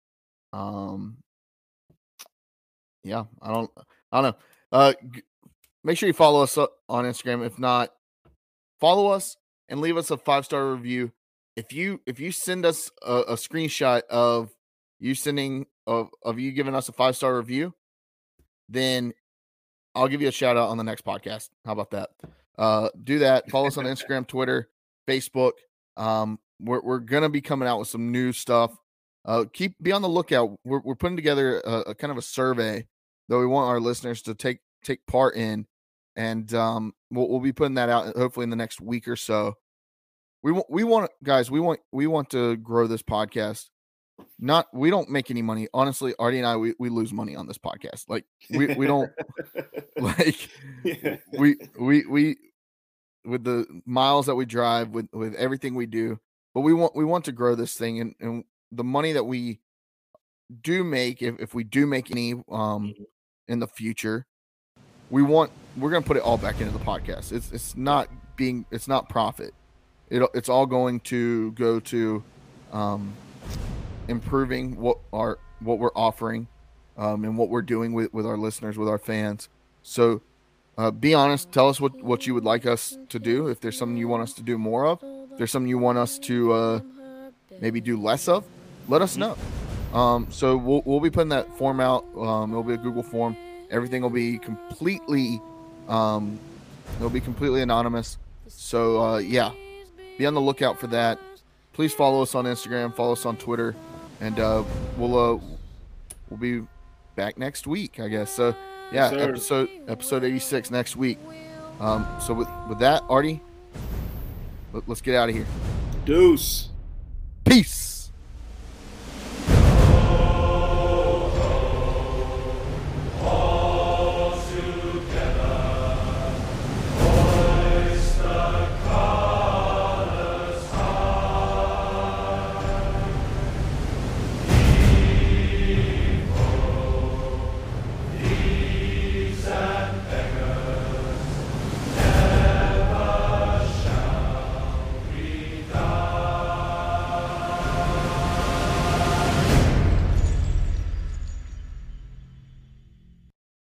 Yeah, I don't know. Make sure you follow us on Instagram. If not, follow us and leave us a 5-star review. If you send us a screenshot of you sending of you giving us a 5-star review, then I'll give you a shout out on the next podcast. How about that? Do that. Follow us on Instagram, Twitter, Facebook. We're gonna be coming out with some new stuff. Be on the lookout. We're putting together a kind of a survey that we want our listeners to take part in, and we'll be putting that out hopefully in the next week or so. We want guys. We want to grow this podcast. We don't make any money. Honestly, Artie and I, we lose money on this podcast. Like we don't like we with the miles that we drive, with everything we do, but we want to grow this thing, and the money that we do make, if we do make any in the future, we're gonna put it all back into the podcast. It's not profit. It's all going to go to improving what we're offering and what we're doing with our listeners, with our fans. So be honest. Tell us what you would like us to do. If there's something you want us to do more of, if there's something you want us to maybe do less of, let us know. So we'll be putting that form out. It'll be a Google form. Everything will be completely anonymous. So yeah, be on the lookout for that. Please follow us on Instagram, follow us on Twitter, and we'll be back next week, I guess. So yeah, episode 86 next week. So with that, Artie, let's get out of here. Deuce. Peace.